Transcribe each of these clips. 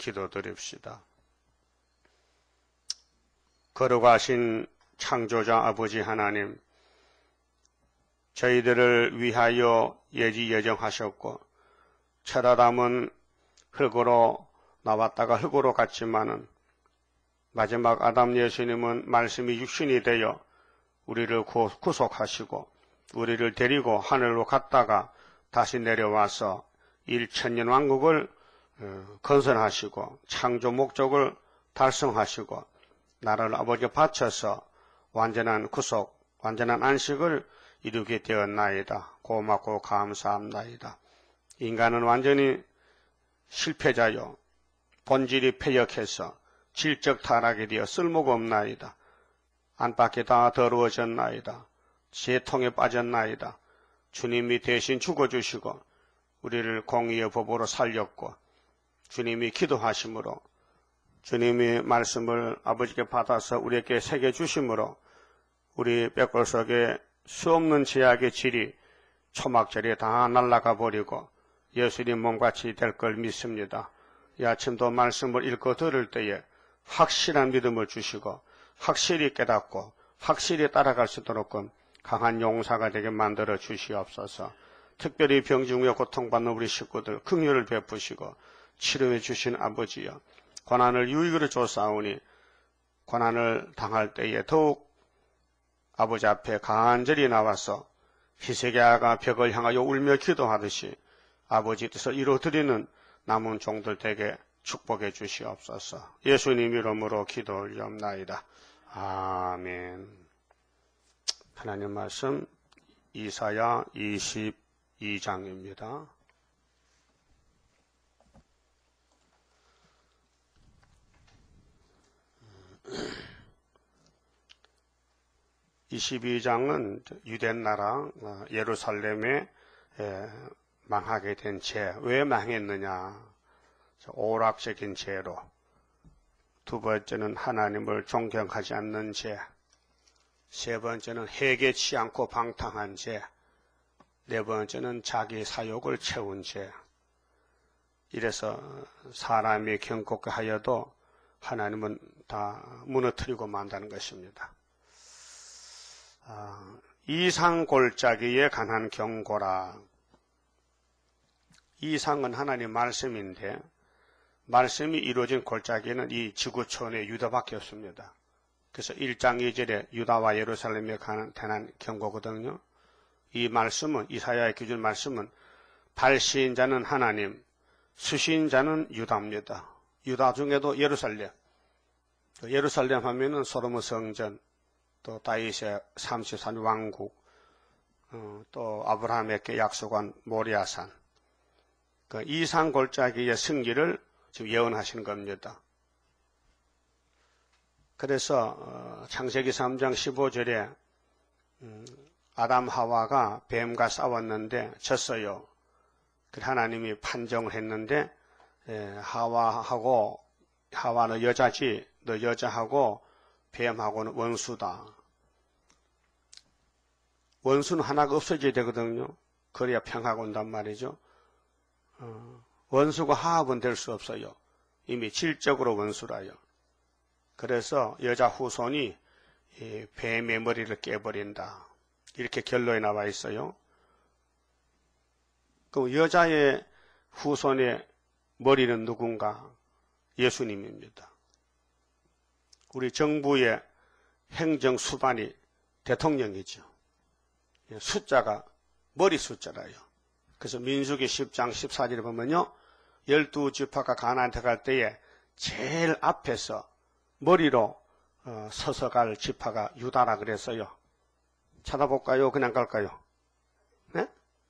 기도드립시다. 거룩하신 창조자 아버지 하나님, 저희들을 위하여 예지예정하셨고 첫 아담은 흙으로 나왔다가 흙으로 갔지만은 마지막 아담 예수님은 말씀이 육신이 되어 우리를 구속하시고 우리를 데리고 하늘로 갔다가 다시 내려와서 1천년 왕국을 건설하시고 창조 목적을 달성하시고 나를 아버지께 바쳐서 완전한 구속, 완전한 안식을 이루게 되었나이다. 고맙고 감사합나이다. 인간은 완전히 실패자요, 본질이 패역해서 질적 타락이 되어 쓸모가 없나이다. 안팎이 다 더러워졌나이다. 재통에 빠졌나이다. 주님이 대신 죽어주시고 우리를 공의의 법으로 살렸고 주님이 기도하심으로 주님이 말씀을 아버지께 받아서 우리에게 새겨주심으로 우리 뼈골 속에 수없는 죄악의 질이 초막절에 다 날아가 버리고 예수님 몸같이 될 걸 믿습니다. 이 아침도 말씀을 읽고 들을 때에 확실한 믿음을 주시고 확실히 깨닫고 확실히 따라갈 수 있도록 강한 용사가 되게 만들어 주시옵소서. 특별히 병중에 고통받는 우리 식구들 긍휼을 베푸시고 치료해 주신 아버지여, 고난을 유익으로 쫓아오니 고난을 당할 때에 더욱 아버지 앞에 간절히 나와서 히스기야가 벽을 향하여 울며 기도하듯이 아버지 뜻을 이루어드리는 남은 종들 되게 축복해 주시옵소서. 예수님 이름으로 기도 올리옵나이다. 아멘. 하나님 말씀 이사야 22장입니다. 22장은 유대나라 예루살렘에 망하게 된 죄, 왜 망했느냐, 오락적인 죄로, 두 번째는 하나님을 존경하지 않는 죄, 세 번째는 회개치 않고 방탕한 죄, 네 번째는 자기 사욕을 채운 죄. 이래서 사람이 경고케 하여도 하나님은 다 무너뜨리고 만다는 것입니다. 이상골짜기에 관한 경고라. 이상은 하나님 말씀인데 말씀이 이루어진 골짜기는 이 지구촌의 유다밖에 없습니다. 그래서 1장 2절에 유다와 예루살렘에 관한 대한 경고거든요. 이 말씀은, 이사야의 기준 말씀은 발시인 자는 하나님, 수시인 자는 유다입니다. 유다 중에도 예루살렘. 예루살렘 하면은 솔로몬 성전, 또 다윗의 33 왕국, 또 아브라함에게 약속한 모리아산. 그 이상 골짜기의 승리를 지금 예언하시는 겁니다. 그래서 창세기 3장 15절에 아담 하와가 뱀과 싸웠는데 졌어요. 그래서 하나님이 판정을 했는데 하와는 여자지, 너 여자하고 뱀하고는 원수다. 원수는 하나가 없어져야 되거든요. 그래야 평화가 온단 말이죠. 원수가 하합은 될 수 없어요. 이미 질적으로 원수라요. 그래서 여자 후손이 뱀의 머리를 깨버린다. 이렇게 결론이 나와 있어요. 그럼 여자의 후손의 머리는 누군가? 예수님입니다. 우리 정부의 행정 수반이 대통령이죠. 숫자가 머리 숫자라요. 그래서 민수기 10장 14절에 보면요, 12지파가 가나안에 갈 때에 제일 앞에서 머리로 서서 갈 지파가 유다라 그랬어요. 찾아볼까요? 그냥 갈까요? 네?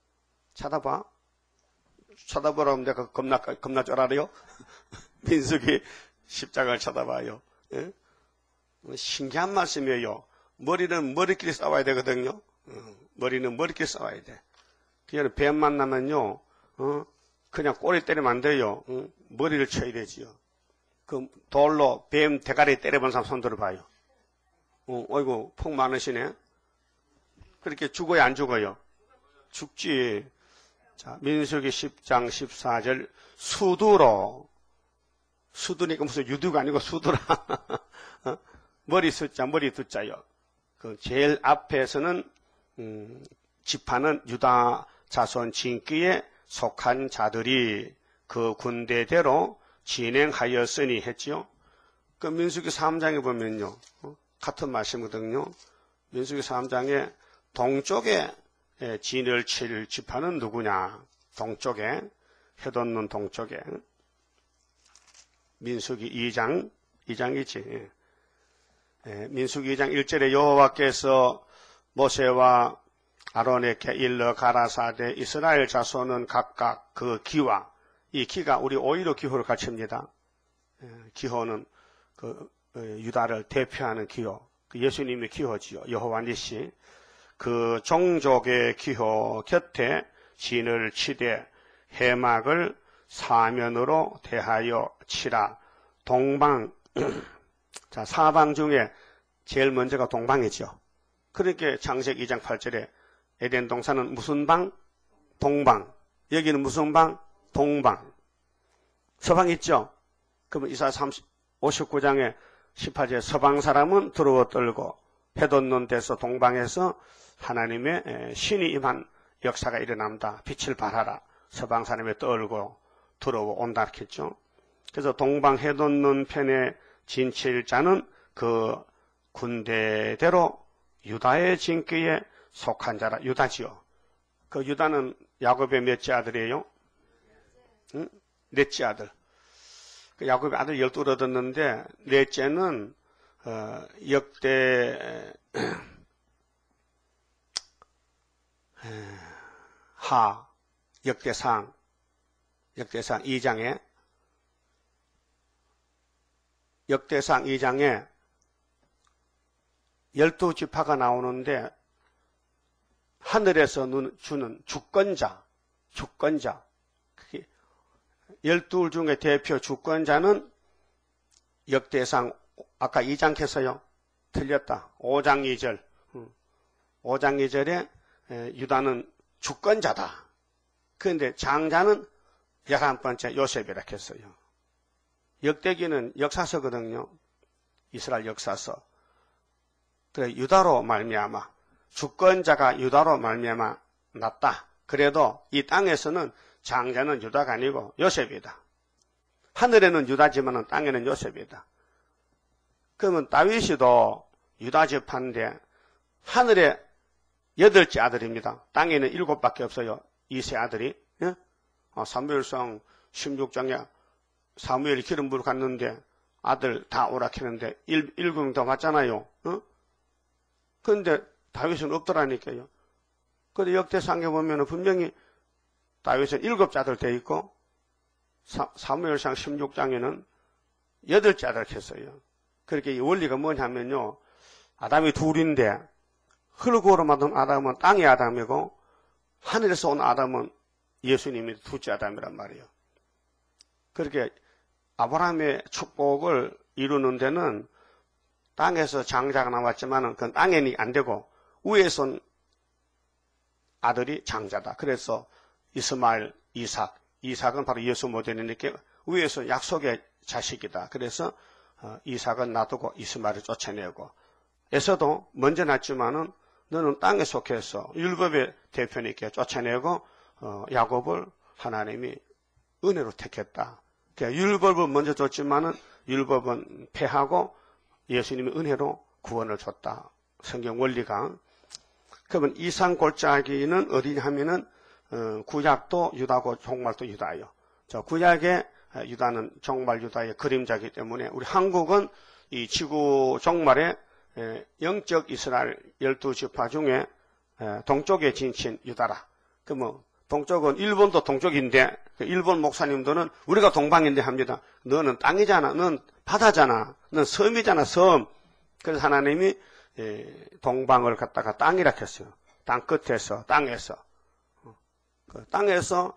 쳐다보라고 하면 내가 겁나 쫄아래요? 민수기 10장을 쳐다봐요. 네? 신기한 말씀이에요. 머리는 머리끼리 싸워야 되거든요. 머리는 머리끼리 싸워야 돼. 그냥 뱀 만나면요, 그냥 꼬리 때리면 안 돼요. 머리를 쳐야 되지요. 그 돌로 뱀 대가리 때려본 사람 손 들어봐요. 어이구, 폭 많으시네. 그렇게 죽어요, 안 죽어요? 죽지. 자, 민수기 10장 14절, 수두니까 무슨 유두가 아니고 수두라. 머리 숫자, 머리 두자요. 그 제일 앞에서는 지파는 유다 자손 진귀에 속한 자들이 그 군대대로 진행하였으니 했지요. 그 민수기 3장에 보면요. 같은 말씀이거든요. 민수기 3장에 동쪽에 진을 칠 지파는 누구냐? 동쪽에, 해돋는 동쪽에. 민수기 2장이지. 민수기 2장 1절에 여호와께서 모세와 아론에게 일러 가라사대 이스라엘 자손은 각각 그 기와, 이 기가 우리 오히려 기호를 갖춥니다. 기호는 그 유다를 대표하는 기호, 그 예수님의 기호지요. 여호와 니시. 그 종족의 기호 곁에 진을 치되 해막을 사면으로 대하여 치라. 동방, 자, 사방 중에 제일 먼저가 동방이죠. 그렇게 창세기 2장 8절에 에덴 동산은 무슨 방? 동방. 여기는 무슨 방? 동방. 서방 있죠? 그러면 이사야 59장에 18절에 서방 사람은 두려워 떨고 해돋는 데서 동방에서 하나님의 신이 임한 역사가 일어납니다. 빛을 발하라. 서방 사람이 떨고 두려워 온다 했죠. 그래서 동방 해돋는 편에 진칠 자는 그 군대대로 유다의 진귀에 속한 자라. 유다지요. 그 유다는 야곱의 몇째 아들이에요? 응? 넷째 아들. 그 야곱의 아들 12를 얻었는데 넷째는 역대상 2장에 역대상 2장에 12지파가 나오는데 하늘에서 주는 주권자 12 중에 대표 주권자는 역대상 아까 2장 했어요. 틀렸다. 5장 2절 5장 2절에 유다는 주권자다. 그런데 장자는 11번째 요셉이라 했어요. 역대기는 역사서거든요. 이스라엘 역사서. 그래 유다로 말미암아 주권자가 유다로 말미암아 났다. 그래도 이 땅에서는 장자는 유다가 아니고 요셉이다. 하늘에는 유다지만 땅에는 요셉이다. 그러면 다윗이도 유다 지파인데 하늘에 8째 아들입니다. 땅에는 7밖에 없어요. 2세 아들이. 예? 사무엘상 16장에 사무엘이 기름 부으러 갔는데 아들 다 오락했는데 7명 더 맞잖아요. 그런데 다윗은 없더라니까요. 그런데 역대상에 보면 분명히 다윗은 7째 아들 돼 있고 사무엘상 16장에는 8째 아들 했어요. 그렇게 이 원리가 뭐냐면요. 아담이 둘인데 흙으로 만든 아담은 땅의 아담이고 하늘에서 온 아담은 예수님이 둘째 아담이란 말이에요. 그렇게 아브라함의 축복을 이루는 데는 땅에서 장자가 나왔지만 그건 땅에는 안 되고 위에서 온 아들이 장자다. 그래서 이스마엘, 이삭은 바로 예수 모델이니까 위에서 약속의 자식이다. 그래서 이삭은 놔두고 이스마엘을 쫓아내고 에서도 먼저 낳지만은 너는 땅에 속해서 율법의 대표니까 쫓아내고 야곱을 하나님이 은혜로 택했다. 그러니까 율법을 먼저 줬지만은 율법은 패하고 예수님이 은혜로 구원을 줬다. 성경 원리가. 그러면 이상 골짜기는 어디냐 하면은 구약도 유다고 종말도 유다예요. 저 구약의 유다는 종말 유다의 그림자이기 때문에 우리 한국은 이 지구 종말에 영적 이스라엘 12지파 중에 동쪽에 진친 유다라. 그 동쪽은 일본도 동쪽인데 일본 목사님들은 우리가 동방인데 합니다. 너는 땅이잖아. 넌 바다잖아. 넌 섬이잖아. 섬. 그래서 하나님이 동방을 갖다가 땅이라 했어요. 땅 끝에서 땅에서 그 땅에서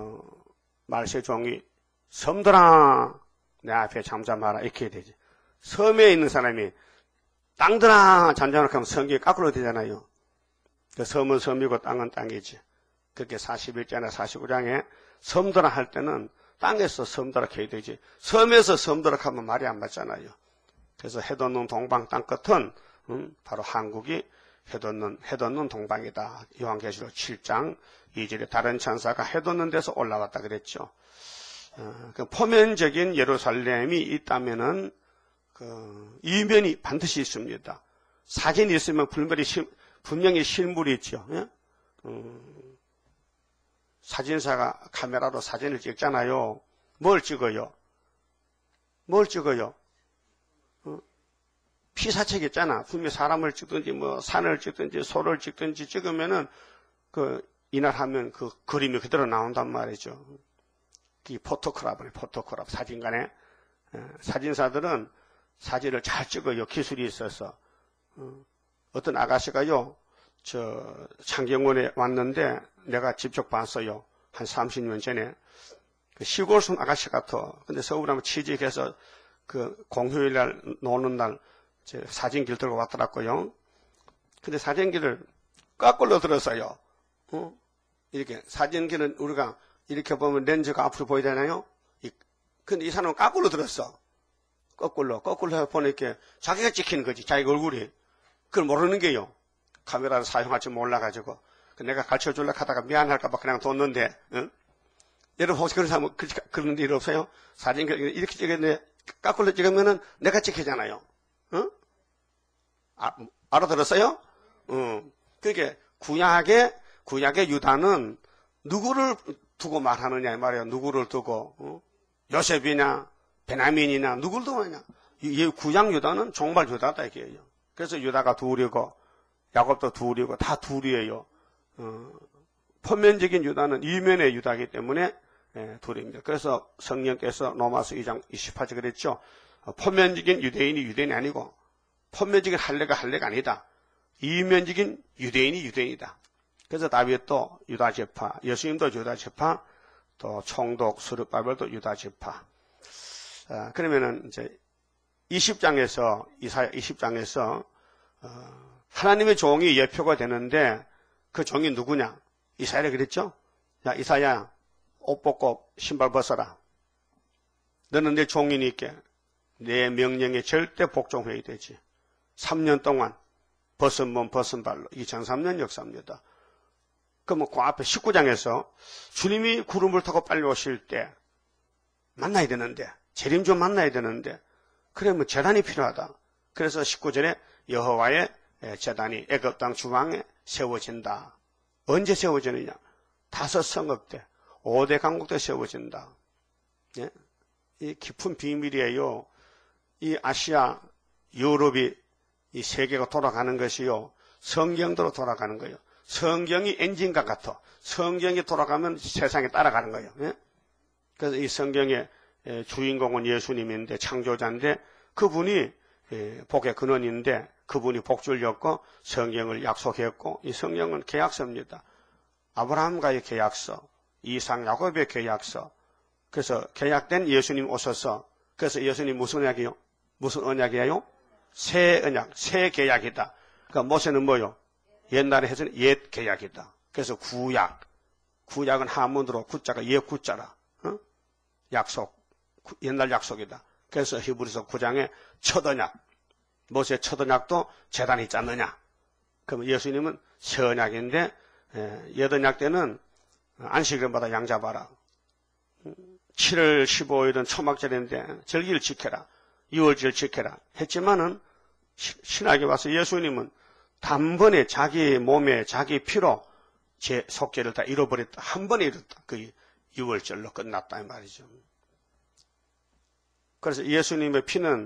말세종이 섬들아 내 앞에 잠잠하라 이렇게 되지. 섬에 있는 사람이 땅들아 잠잠하라 하면 성경이 거꾸로 되잖아요. 그 섬은 섬이고 땅은 땅이지. 그렇게 41장이나 49장에 섬들아 할 때는 땅에서 섬도록 해야 되지. 섬에서 섬도록 하면 말이 안 맞잖아요. 그래서 해돋는 동방 땅끝은 바로 한국이 해돋는 동방이다. 요한계시록 7장 2절에 다른 천사가 해돋는 데서 올라왔다 그랬죠. 그 포면적인 예루살렘이 있다면은 그 이면이 반드시 있습니다. 사진이 있으면 분명히 실물이 있죠. 예? 사진사가 카메라로 사진을 찍잖아요. 뭘 찍어요? 피사체가 있잖아. 분명히 사람을 찍든지 뭐 산을 찍든지 소를 찍든지 찍으면은 그 이날 하면 그 그림이 그대로 나온단 말이죠. 이 포토그래프 사진관에 사진사들은 사진을 잘 찍어요. 기술이 있어서. 어떤 아가씨가요, 창경원에 왔는데 내가 직접 봤어요. 한 30년 전에. 그 시골순 아가씨 같아. 근데 서울에 한번 취직해서 그 공휴일 날, 노는 날, 사진기를 들고 왔더라고요. 근데 사진기를 거꾸로 들었어요. 이렇게. 사진기는 우리가 이렇게 보면 렌즈가 앞으로 보이잖아요? 근데 이 사람은 거꾸로 들었어. 거꾸로 보니까 자기가 찍히는 거지. 자기 얼굴이. 그걸 모르는 게요. 카메라를 사용할 줄 몰라가지고. 내가 가르쳐 주려고 하다가 미안할까봐 그냥 뒀는데, 응? 여러분 혹시 그런 사람, 그런 일 없어요? 사진 이렇게 찍었는데, 거꾸로 찍으면은 내가 찍히잖아요. 응? 알아들었어요? 그러니까 구약의 유다는 누구를 두고 말하느냐, 이 말이에요. 누구를 두고, 요셉이냐, 베냐민이냐, 누구를 두고 하냐. 이 구약 유다는 정말 유다다, 이게요. 그래서 유다가 둘이고, 야곱도 둘이고, 다 둘이에요. 표면적인 유다는 이면의 유다이기 때문에 둘입니다. 그래서 성령께서 로마서 2장 28절 그랬죠. 표면적인 유대인이 아니고, 표면적인 할례가 아니다. 이면적인 유대인이다. 그래서 다윗도 유다 지파, 예수님도 유다 지파, 또 총독 스룹바벨도 유다 지파. 그러면은 이제 20장에서 이사야 20장에서 하나님의 종이 예표가 되는데 그 종이 누구냐? 이사야가 그랬죠? 야, 이사야, 옷 벗고 신발 벗어라. 너는 내 종이니까 내 명령에 절대 복종해야 되지. 3년 동안 벗은 몸 벗은 발로 2003년 역사입니다. 그러면 그 앞에 19장에서 주님이 구름을 타고 빨리 오실 때 만나야 되는데, 재림 좀 만나야 되는데, 그러면 제단이 필요하다. 그래서 19절에 여호와의 제단이 애굽 땅 중앙에 세워진다. 언제 세워지느냐? 5 성읍 때, 5대 강국 때 세워진다. 예? 이 깊은 비밀이에요. 이 아시아, 유럽이 이 세계가 돌아가는 것이요. 성경대로 돌아가는 거예요. 성경이 엔진과 같아. 성경이 돌아가면 세상에 따라가는 거예요. 예? 그래서 이 성경의 주인공은 예수님인데, 창조자인데, 그분이 복의 근원인데, 그분이 복주를 줬고 성경을 약속했고, 이 성경은 계약서입니다. 아브라함과의 계약서, 이삭 야곱의 계약서. 그래서 계약된 예수님 오셔서, 그래서 예수님 무슨 언약이요? 무슨 언약이에요? 새 언약, 새 계약이다. 그러니까 모세는 뭐요? 옛날에 해서는 옛 계약이다. 그래서 구약은 한문으로 구자가 옛 구자라. 약속, 옛날 약속이다. 그래서 히브리서 9장에 첫 언약, 모세 첫 언약도 제단이 있지 않느냐. 그러면 예수님은 새 언약인데, 옛 언약 때는 안식일마다 양 잡아라. 7월 15일은 초막절인데 절기를 지켜라. 6월절 지켜라. 했지만은 신학에 와서 예수님은 단번에 자기 몸에 자기 피로 제 속죄를 다 잃어버렸다. 한 번에 잃었다. 그 6월절로 끝났다 이 말이죠. 그래서 예수님의 피는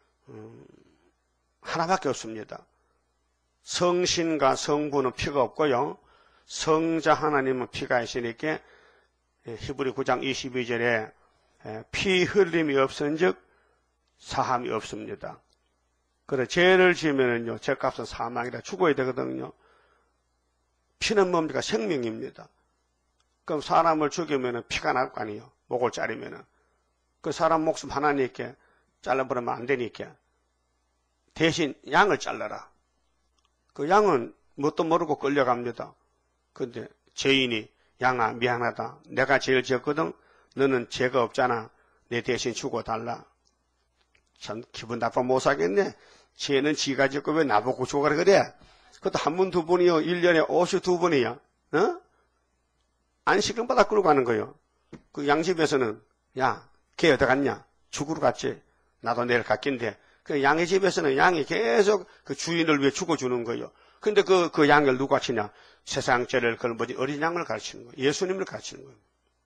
하나밖에 없습니다. 성신과 성부는 피가 없고요. 성자 하나님은 피가 있으니까 히브리 9장 22절에 피 흘림이 없은즉 사함이 없습니다. 그래 죄를 지으면은요, 죄값은 사망이라 죽어야 되거든요. 피는 뭡니까? 생명입니다. 그럼 사람을 죽이면은 피가 날 거 아니에요. 목을 자르면은. 그 사람 목숨 하나님께 잘라버리면 안 되니까 대신 양을 잘라라. 그 양은 뭣도 모르고 끌려갑니다. 근데 죄인이 양아 미안하다. 내가 죄를 지었거든. 너는 죄가 없잖아. 내 대신 죽어달라. 참 기분 나빠 못 사겠네. 죄는 지가 짓고 왜 나보고 죽어라 그래. 그것도 한 번, 두 번이요. 1년에 52번이야. 어? 안식일마다 끌고 가는 거예요. 그 양집에서는 야, 걔 어디 갔냐? 죽으러 갔지. 나도 내일 갔긴데. 그 양의 집에서는 양이 계속 그 주인을 위해 죽어주는 거예요. 근데 그 양을 누가 치냐? 세상 죄를 그런 뭐지? 어린 양을 가르치는 거예요. 예수님을 가르치는 거예요.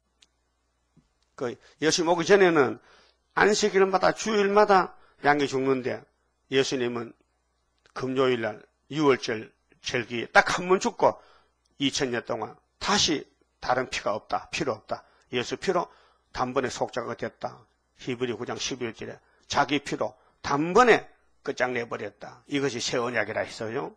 그 예수님 오기 전에는 안식일마다 주일마다 양이 죽는데 예수님은 금요일날 6월절 절기에 딱 한 번 죽고 2000년 동안 다시 다른 피가 없다. 필요 없다. 예수 피로 단번에 속죄가 됐다. 히브리 9장 11절에 자기 피로 단번에 끝장내버렸다. 이것이 새 언약이라 했어요.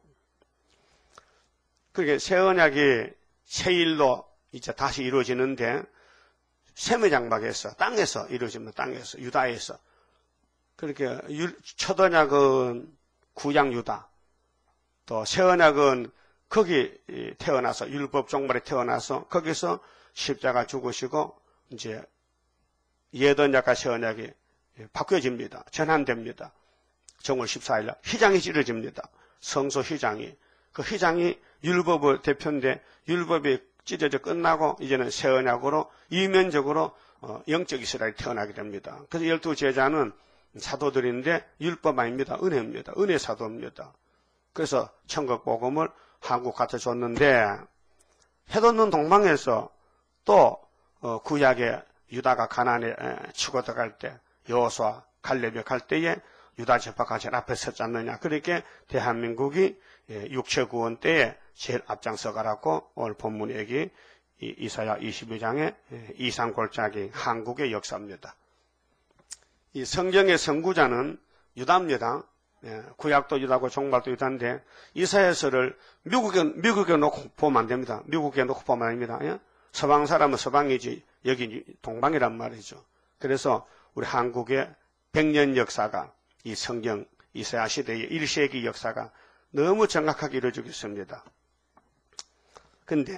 그게 새 언약이 새일로 이제 다시 이루어지는데 셈의 장막에서 땅에서 이루어집니다. 땅에서 유다에서. 그렇게 첫 언약은 구약 유다, 또 새 언약은 거기 태어나서 율법 종말에 태어나서 거기서 십자가 죽으시고 이제 옛 언약과 새 언약이 바뀌어집니다. 전환됩니다. 정월 14일 날 휘장이 찢어집니다. 성소 휘장이. 그 휘장이 율법의 대표인데 율법이 찢어져 끝나고 이제는 새 언약으로 이면적으로 영적 이스라엘이 태어나게 됩니다. 그래서 12제자는 사도들인데 율법 아닙니다. 은혜입니다. 은혜 사도입니다. 그래서 천국 복음을 한국 갖다 줬는데 해돋는 동방에서 또 구약의 유다가 가나안에 치고 들어갈 때 여호수아 갈렙이 갈 때에 유다 지파가 제일 앞에 섰지 않느냐. 그렇게 대한민국이 육체 구원 때에 제일 앞장서 가라고 오늘 본문 얘기 이사야 22장의 이상골짜기 한국의 역사입니다. 이 성경의 선구자는 유다입니다. 구약도 유다고 종말도 유다인데 이사야서를 미국에 놓고 보면 안 됩니다. 미국에 놓고 보면 아닙니다. 서방 사람은 서방이지 여기 동방이란 말이죠. 그래서 우리 한국의 100년 역사가 이 성경 이사야 시대의 1세기 역사가 너무 정확하게 이루어지고 있습니다. 근데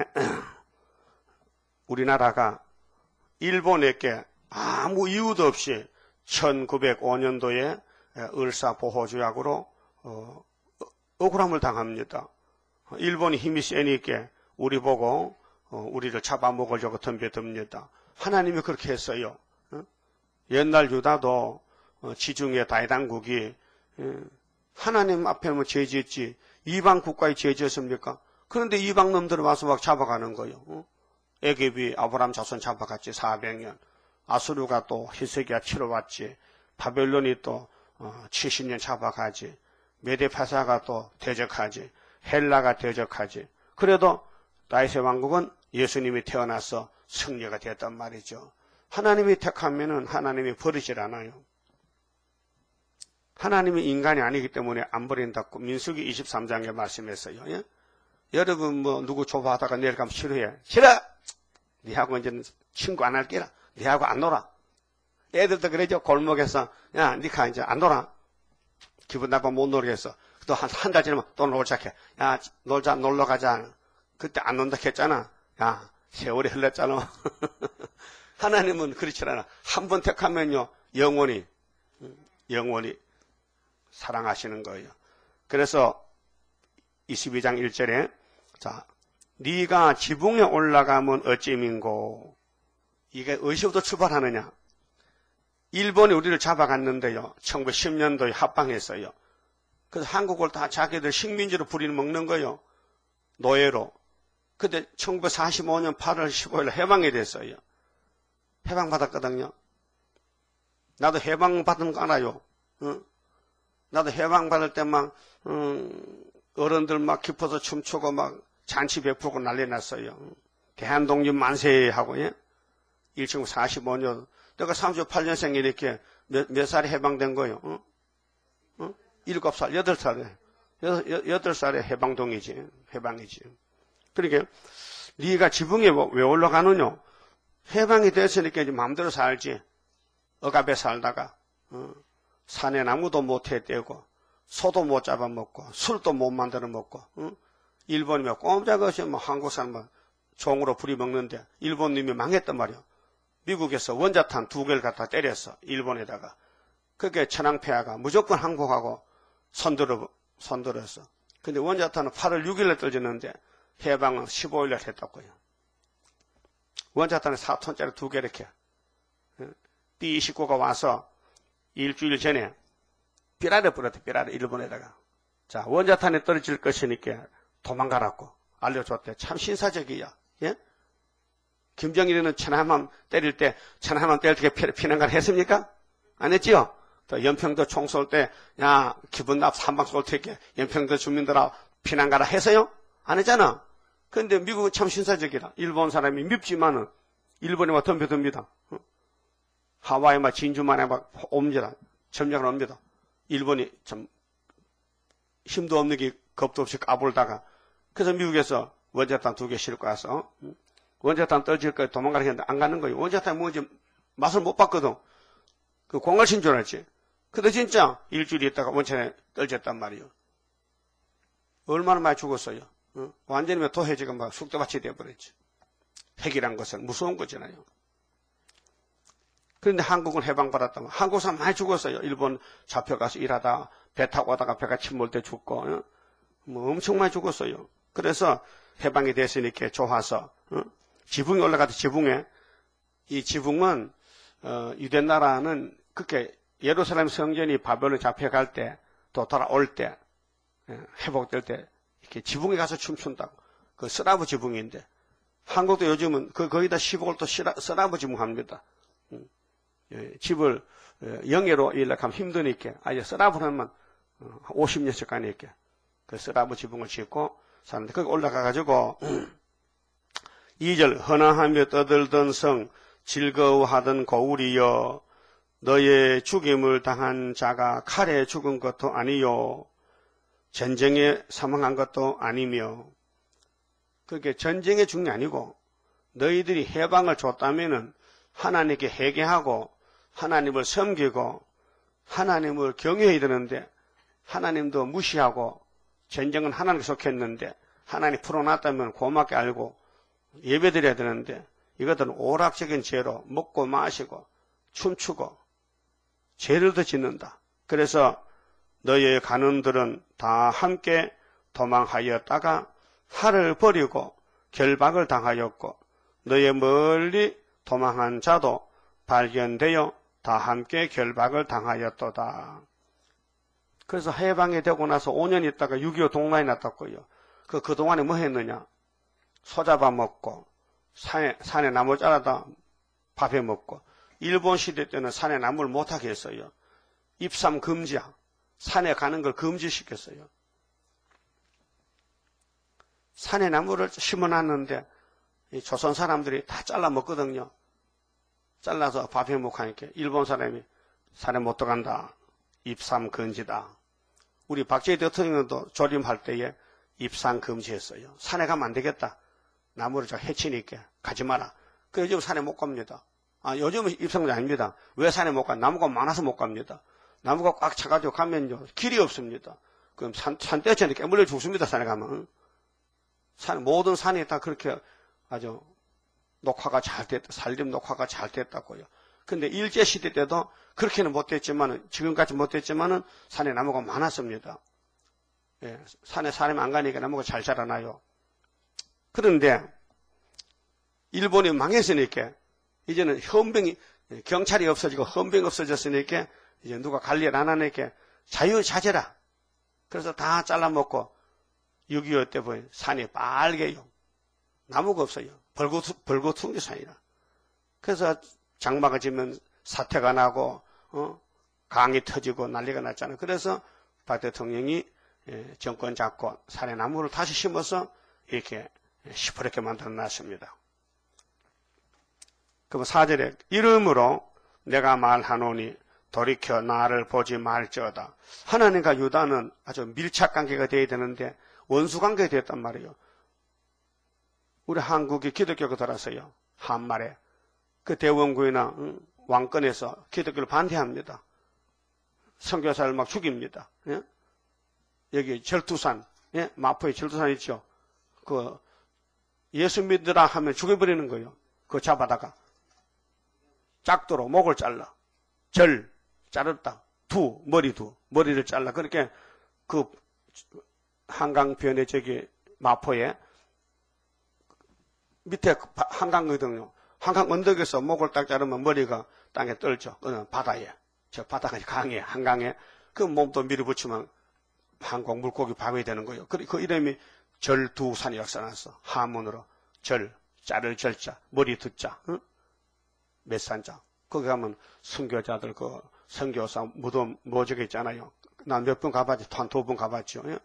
우리나라가 일본에게 아무 이유도 없이 1905년도에 을사보호조약으로 억울함을 당합니다. 일본이 힘이 세니까 우리 보고 우리를 잡아먹으려고 덤벼듭니다. 하나님이 그렇게 했어요. 옛날 유다도 지중해 다이당국이 하나님 앞에만 죄지었지 이방 국가에 죄지었습니까? 그런데 이방 놈들을 와서 막 잡아가는 거예요. 애굽이 아브라함 자손 잡아갔지 400년. 아수르가 또 히스기야 치러 왔지. 바벨론이 또 70년 잡아가지. 메데파사가 또 대적하지. 헬라가 대적하지. 그래도 다윗의 왕국은 예수님이 태어나서 승리가 되었단 말이죠. 하나님이 택하면은 하나님이 버리질 않아요. 하나님이 인간이 아니기 때문에 안 버린다고 민수기 23장에 말씀했어요. 예? 여러분 누구 조바하다가 내려가면 싫어해. 싫어! 니하고 이제는 친구 안 할게라. 니하고 안 놀아. 애들도 그러죠. 골목에서 야 니가 이제 안 놀아. 기분 나빠 못 놀겠어. 또 한 달 지나면 또 놀자 해. 야 놀자 놀러 가자. 그때 안 논다 했잖아. 야 세월이 흘렀잖아. 하나님은 그렇지 않아. 한 번 택하면요 영원히 사랑하시는 거예요. 그래서 22장 1절에 자 네가 지붕에 올라가면 어찌민고. 이게 어디서부터 출발하느냐. 일본이 우리를 잡아갔는데요. 1910년도에 합방했어요. 그래서 한국을 다 자기들 식민지로 부리먹는 거예요. 노예로. 근데 1945년 8월 15일 해방이 됐어요. 해방받았거든요. 나도 해방받은 거 알아요. 나도 해방받을 때 막 어른들 막 기뻐서 춤추고 막 잔치 베풀고 난리 났어요. 대한독립 만세 하고, 예? 1945년. 내가 38년생 이렇게 몇 살에 해방된 거예요? 7살, 8살에. 8살에 해방이지. 그러니까, 네가 지붕에 왜 올라가느냐? 해방이 됐으니까 이제 마음대로 살지. 억압에 살다가, 산에 나무도 못 해떼고, 소도 못 잡아먹고, 술도 못 만들어 먹고, 일본이면 꼼짝없이 한국 사람은 종으로 부리먹는데, 일본님이 망했단 말이야. 미국에서 원자탄 2개를 갖다 때렸어. 일본에다가. 그게 천황폐하가 무조건 항복하고 손들었어. 근데 원자탄은 8월 6일에 떨어졌는데 해방은 15일에 했다고요. 원자탄은 4톤짜리 2개 이렇게. B-29가 와서 일주일 전에 삐라를 뿌렸대. 삐라를 일본에다가. 자, 원자탄이 떨어질 것이니까 도망가라고 알려줬대. 참 신사적이야. 예? 김정일이는 천안함 때릴 때 피난가를 했습니까? 안 했지요? 또 연평도 총 쏠 때, 야, 기분 나빠, 한방 쏠 테니까 연평도 주민들아 피난가라 했어요? 안 했잖아. 근데 미국은 참 신사적이라. 일본 사람이 밉지만은 일본에 막 덤벼듭니다. 하와이 막 진주만에 막 옵니다. 점령을 옵니다. 일본이 참 힘도 없는 게 겁도 없이 까불다가 그래서 미국에서 원자탄 2개 싣고 와서 원자탄 떨어질 거에 도망가라 했는데 안 가는 거예요. 원자탄이 뭔지 맛을 못 봤거든. 그 공갈신 줄 알았지. 근데 진짜 일주일 있다가 원자탄에 떨어졌단 말이에요. 얼마나 많이 죽었어요. 완전히 도해지가 막 쑥대밭이 되어버렸지. 핵이란 것은 무서운 거잖아요. 그런데 한국은 해방받았다면 한국 사람 많이 죽었어요. 일본 잡혀가서 일하다 배 타고 가다가 배가 침몰 때 죽고 뭐 엄청 많이 죽었어요. 그래서 해방이 됐으니까 좋아서 지붕에 올라가서 지붕에 이 지붕은 유대 나라는 그렇게 예루살렘 성전이 바벨론 잡혀갈 때 또 돌아올 때 회복될 때 이렇게 지붕에 가서 춤춘다고. 그 서라브 지붕인데 한국도 요즘은 거기다 시골 또 서라브 지붕 합니다. 집을 영예로 일락하면 힘드니까 아예 서라브를 하면 50년씩 가니까 그 서라브 지붕을 짓고 사는데 거기 올라가가지고 2절 헌화하며 떠들던 성 즐거워하던 거울이여 너의 죽임을 당한 자가 칼에 죽은 것도 아니요 전쟁에 사망한 것도 아니며 그게 전쟁에 죽는 게 아니고 너희들이 해방을 줬다면은 하나님께 회개하고 하나님을 섬기고 하나님을 경외해야 되는데 하나님도 무시하고 전쟁은 하나님께 속했는데 하나님 풀어놨다면 고맙게 알고 예배드려야 되는데 이것들은 오락적인 죄로 먹고 마시고 춤추고 죄를 더 짓는다. 그래서 너희의 가는들은 다 함께 도망하였다가 하를 버리고 결박을 당하였고 너희의 멀리 도망한 자도 발견되어 다 함께 결박을 당하였도다. 그래서 해방이 되고 나서 5년 있다가 6.25 동란이 났다고요. 그동안에 뭐 했느냐? 소 잡아먹고 산에 나무 잘라다 밥해 먹고 일본 시대 때는 산에 나무를 못하게 했어요. 입삼 금지야. 산에 가는 걸 금지시켰어요. 산에 나무를 심어놨는데 이 조선 사람들이 다 잘라 먹거든요. 잘라서 밥해 먹고 하니까 일본 사람이 산에 못 들어간다. 입삼 금지다. 우리 박정희 대통령도 조림할 때에 입산 금지했어요. 산에 가면 안 되겠다. 나무를 저 해치니까 가지 마라. 그 요즘 산에 못 갑니다. 요즘은 입산금지 아닙니다. 왜 산에 못 가? 나무가 많아서 못 갑니다. 나무가 꽉 차가지고 가면요 길이 없습니다. 그럼 산떼처럼 깨물려 죽습니다. 산에 가면. 모든 산이 다 그렇게 아주 녹화가 잘 됐다. 산림 녹화가 잘 됐다고요. 근데 일제시대 때도 그렇게는 못됐지만은, 지금까지 못됐지만은 산에 나무가 많았습니다. 예, 산에 사람이 안 가니까 나무가 잘 자라나요. 그런데 일본이 망했으니까 이제는 경찰이 없어지고 헌병이 없어졌으니까 이제 누가 관리를 안 하니까 자유자재라. 그래서 다 잘라먹고 6.25 때 보니 산이 빨개요. 나무가 없어요. 벌거퉁이 산이라. 그래서 장마가 지면 사태가 나고 강이 터지고 난리가 났잖아요. 그래서 박 대통령이 정권 잡고 산에 나무를 다시 심어서 이렇게 시퍼렇게 만들어놨습니다. 그럼 4절에 이름으로 내가 말하노니 돌이켜 나를 보지 말지어다. 하나님과 유다는 아주 밀착관계가 되어야 되는데 원수관계가 되었단 말이에요. 우리 한국이 기독교가 들어서요. 한말에 그 대원구이나 왕권에서 기독교를 반대합니다. 선교사를 막 죽입니다. 예? 여기 절두산, 예? 마포에 절두산 있죠. 그 예수 믿으라 하면 죽여버리는 거예요. 그거 잡아다가 작도록 목을 잘라. 절, 자르다. 두, 머리를 잘라. 그렇게 그 한강변에 저기 마포에 밑에 한강거든요. 한강 언덕에서 목을 딱 자르면 머리가 땅에 떨죠. 바다에. 저 바다가 강에, 한강에. 그 몸도 밀어붙이면 한국 물고기 방해되는 거예요. 그 이름이 절두산이라고 써놨어. 하문으로. 절, 자를 절자, 머리 듣자, 응? 몇산자. 거기 가면 선교자들 그 선교사 무덤 모적에 있잖아요. 난 몇 번 가봤지, 한 2번 가봤죠. 예?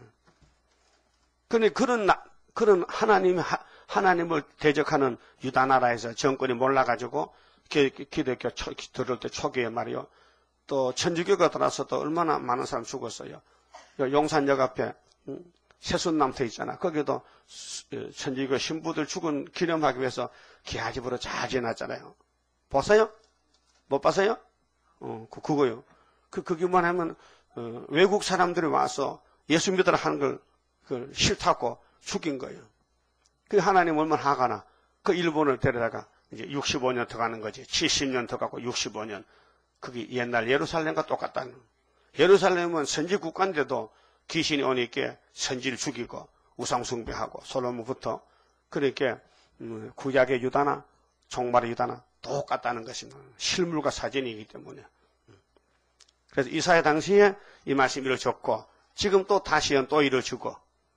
근데 그런 하나님을 대적하는 유다 나라에서 정권이 몰라가지고 기독교 들을 때 초기에 말이요. 또 천주교가 들어와서 또 얼마나 많은 사람 죽었어요. 용산역 앞에 세순남터 있잖아. 거기도 천주교 신부들 죽은 기념하기 위해서 기아집으로 잘 지어놨잖아요. 봤어요? 못 봤어요? 그거요. 그기만 하면 외국 사람들이 와서 예수 믿으라 하는 걸 싫다고 죽인 거예요. 그 하나님 얼마나 화가 그 일본을 데려다가 이제 65년 더 가는 거지. 70년 더 가고 65년. 그게 옛날 예루살렘과 똑같다는. 예루살렘은 선지 국가인데도 귀신이 오니까 선지를 죽이고 우상숭배하고 솔로몬부터 그렇게 구약의 유다나 종말의 유다나 똑같다는 것입니다. 실물과 사진이기 때문에. 그래서 이사야 당시에 이 말씀이 이루어졌고 지금 또 다시 또 이루어지고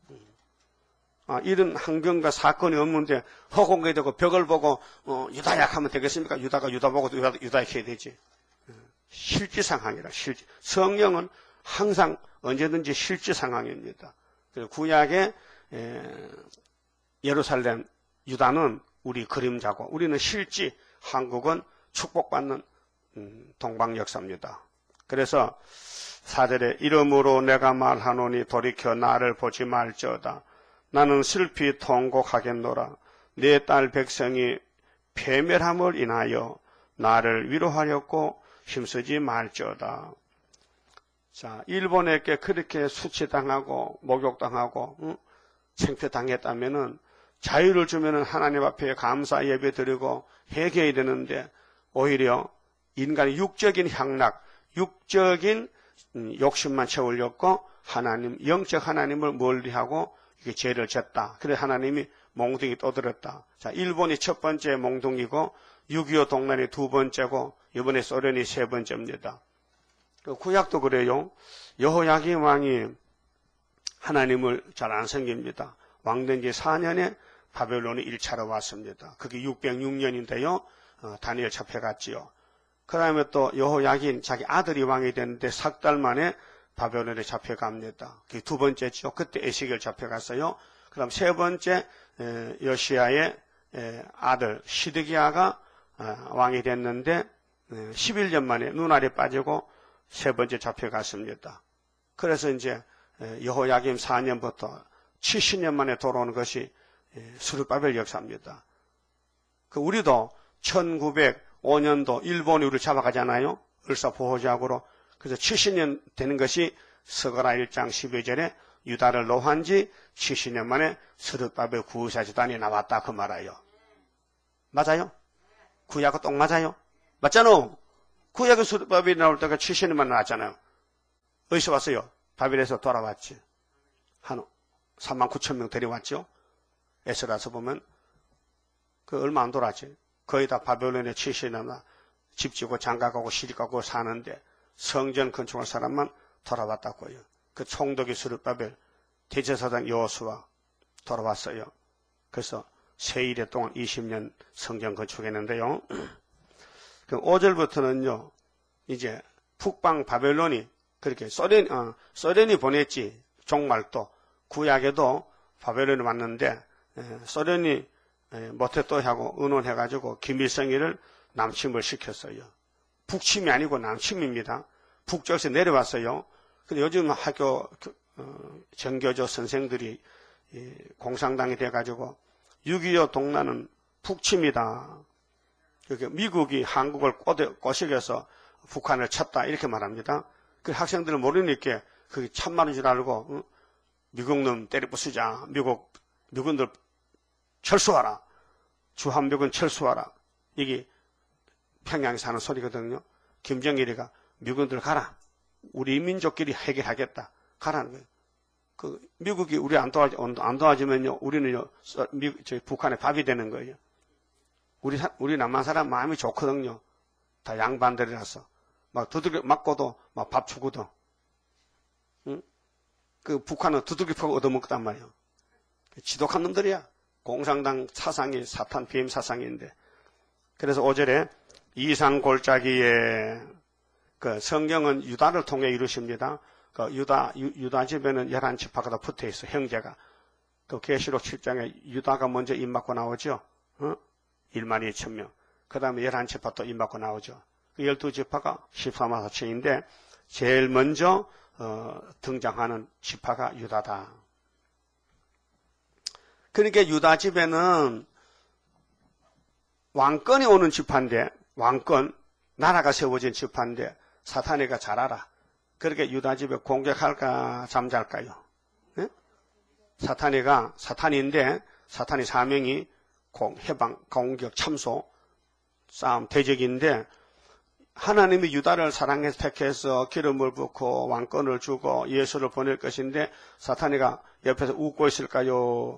이런 환경과 사건이 없는데 허공에되고 벽을 보고 유다 약하면 되겠습니까? 유다가 유다 보고 유다 약해야 되지. 실제 상황이라 실제. 성령은 항상 언제든지 실제 상황입니다. 구약의 예루살렘 유다는 우리 그림자고 우리는 실제 한국은 축복받는 동방 역사입니다. 그래서 4절에 이름으로 내가 말하노니 돌이켜 나를 보지 말지어다. 나는 슬피 통곡하겠노라. 내 딸 백성이 패멸함을 인하여 나를 위로하려고 힘쓰지 말지어다. 자, 일본에게 그렇게 수치당하고 목욕당하고 창피당했다면은 자유를 주면은 하나님 앞에 감사 예배 드리고 회개해야 되는데 오히려 인간의 육적인 향락, 육적인 욕심만 채우려고 하나님, 영적 하나님을 멀리하고 이게 죄를 졌다. 그래 하나님이 몽둥이 떠들었다. 자, 일본이 첫 번째 몽둥이고 6.25 동란이 두 번째고 이번에 소련이 세 번째입니다. 구약도 그래요. 여호야김 왕이 하나님을 잘 안 섬깁니다. 왕된 지 4년에 바벨론이 1차로 왔습니다. 그게 606년인데요. 다니엘 잡혀갔지요. 그 다음에 또 여호야긴 자기 아들이 왕이 됐는데 석 달 만에 바벨론에 잡혀갑니다. 그게 두 번째죠. 그때 에스겔 잡혀갔어요. 그 다음 세 번째 요시야의 아들 시드기야가 왕이 됐는데 11년 만에 눈알이 빠지고 세 번째 잡혀갔습니다. 그래서 이제 여호야김 4년부터 70년 만에 돌아오는 것이 스룹바벨 역사입니다. 우리도 1905년도 일본이 우리를 잡아가잖아요. 을사포호제하고로. 그래서 70년 되는 것이 스가랴 1장 12절에 유다를 노한 지 70년 만에 스룹바벨 구사재단이 나왔다 그 말이에요. 맞아요? 구약은 똥 맞아요? 맞잖아. 구약의 스룹바벨이 나올 때가 70년 만에 나왔잖아요. 어디서 왔어요? 바벨에서 돌아왔지. 한 39,000명 데려왔죠. 에스라서 보면 얼마 안 돌았지. 거의 다 바벨론에 70년이나 집 지고 장가가고 시집가고 사는데 성전 건축할 사람만 돌아왔다고요. 그 총독이 스룹바벨, 대제사장 여호수아 돌아왔어요. 그래서 세일에 동안 20년 성전 건축했는데요. 5절부터는요. 이제 북방 바벨론이 그렇게 소련이 보냈지. 종말도 구약에도 바벨론이 왔는데 소련이 모태또 하고 의논해가지고 김일성이를 남침을 시켰어요. 북침이 아니고 남침입니다. 북쪽에서 내려왔어요. 근데 요즘 학교 정교조 선생들이 공산당이 돼가지고 6.25 동란은 북침이다. 미국이 한국을 꼬시겨서 북한을 쳤다 이렇게 말합니다. 그 학생들은 모르니까 그게 참말인 줄 알고 미국놈 때려부수자. 미군들 철수하라. 주한미군 철수하라. 이게 평양에 사는 소리거든요. 김정일이가 미군들 가라. 우리 민족끼리 해결하겠다. 가라는 거예요. 미국이 우리 안 도와주면요, 우리는요, 북한의 밥이 되는 거예요. 우리 남한 사람 마음이 좋거든요. 다 양반들이라서. 막 두들겨 맞고도 막 밥 주고도. 응? 북한은 두들겨 패고 얻어먹단 말이에요. 지독한 놈들이야. 공산당 사상이 사탄 비임 사상인데. 그래서 5절에 이상골짜기에 성경은 유다를 통해 이루십니다. 유다 집에는 11지파가 다 붙어 있어, 형제가. 계시록 7장에 유다가 먼저 입맞고 나오죠. 1만 2천 명. 그 다음에 11지파 또 입맞고 나오죠. 12지파가 14만 4천인데, 제일 먼저, 등장하는 지파가 유다다. 그러니까 유다 집에는 왕권이 오는 지파인데, 왕권, 나라가 세워진 지파인데, 사탄이가 잘 알아. 그렇게 유다 집에 공격할까 잠잘까요? 네? 사탄인데 사탄이 사명이 해방, 공격, 참소, 싸움, 대적인데 하나님이 유다를 사랑해서 택해서 기름을 붓고 왕권을 주고 예수를 보낼 것인데 사탄이가 옆에서 웃고 있을까요?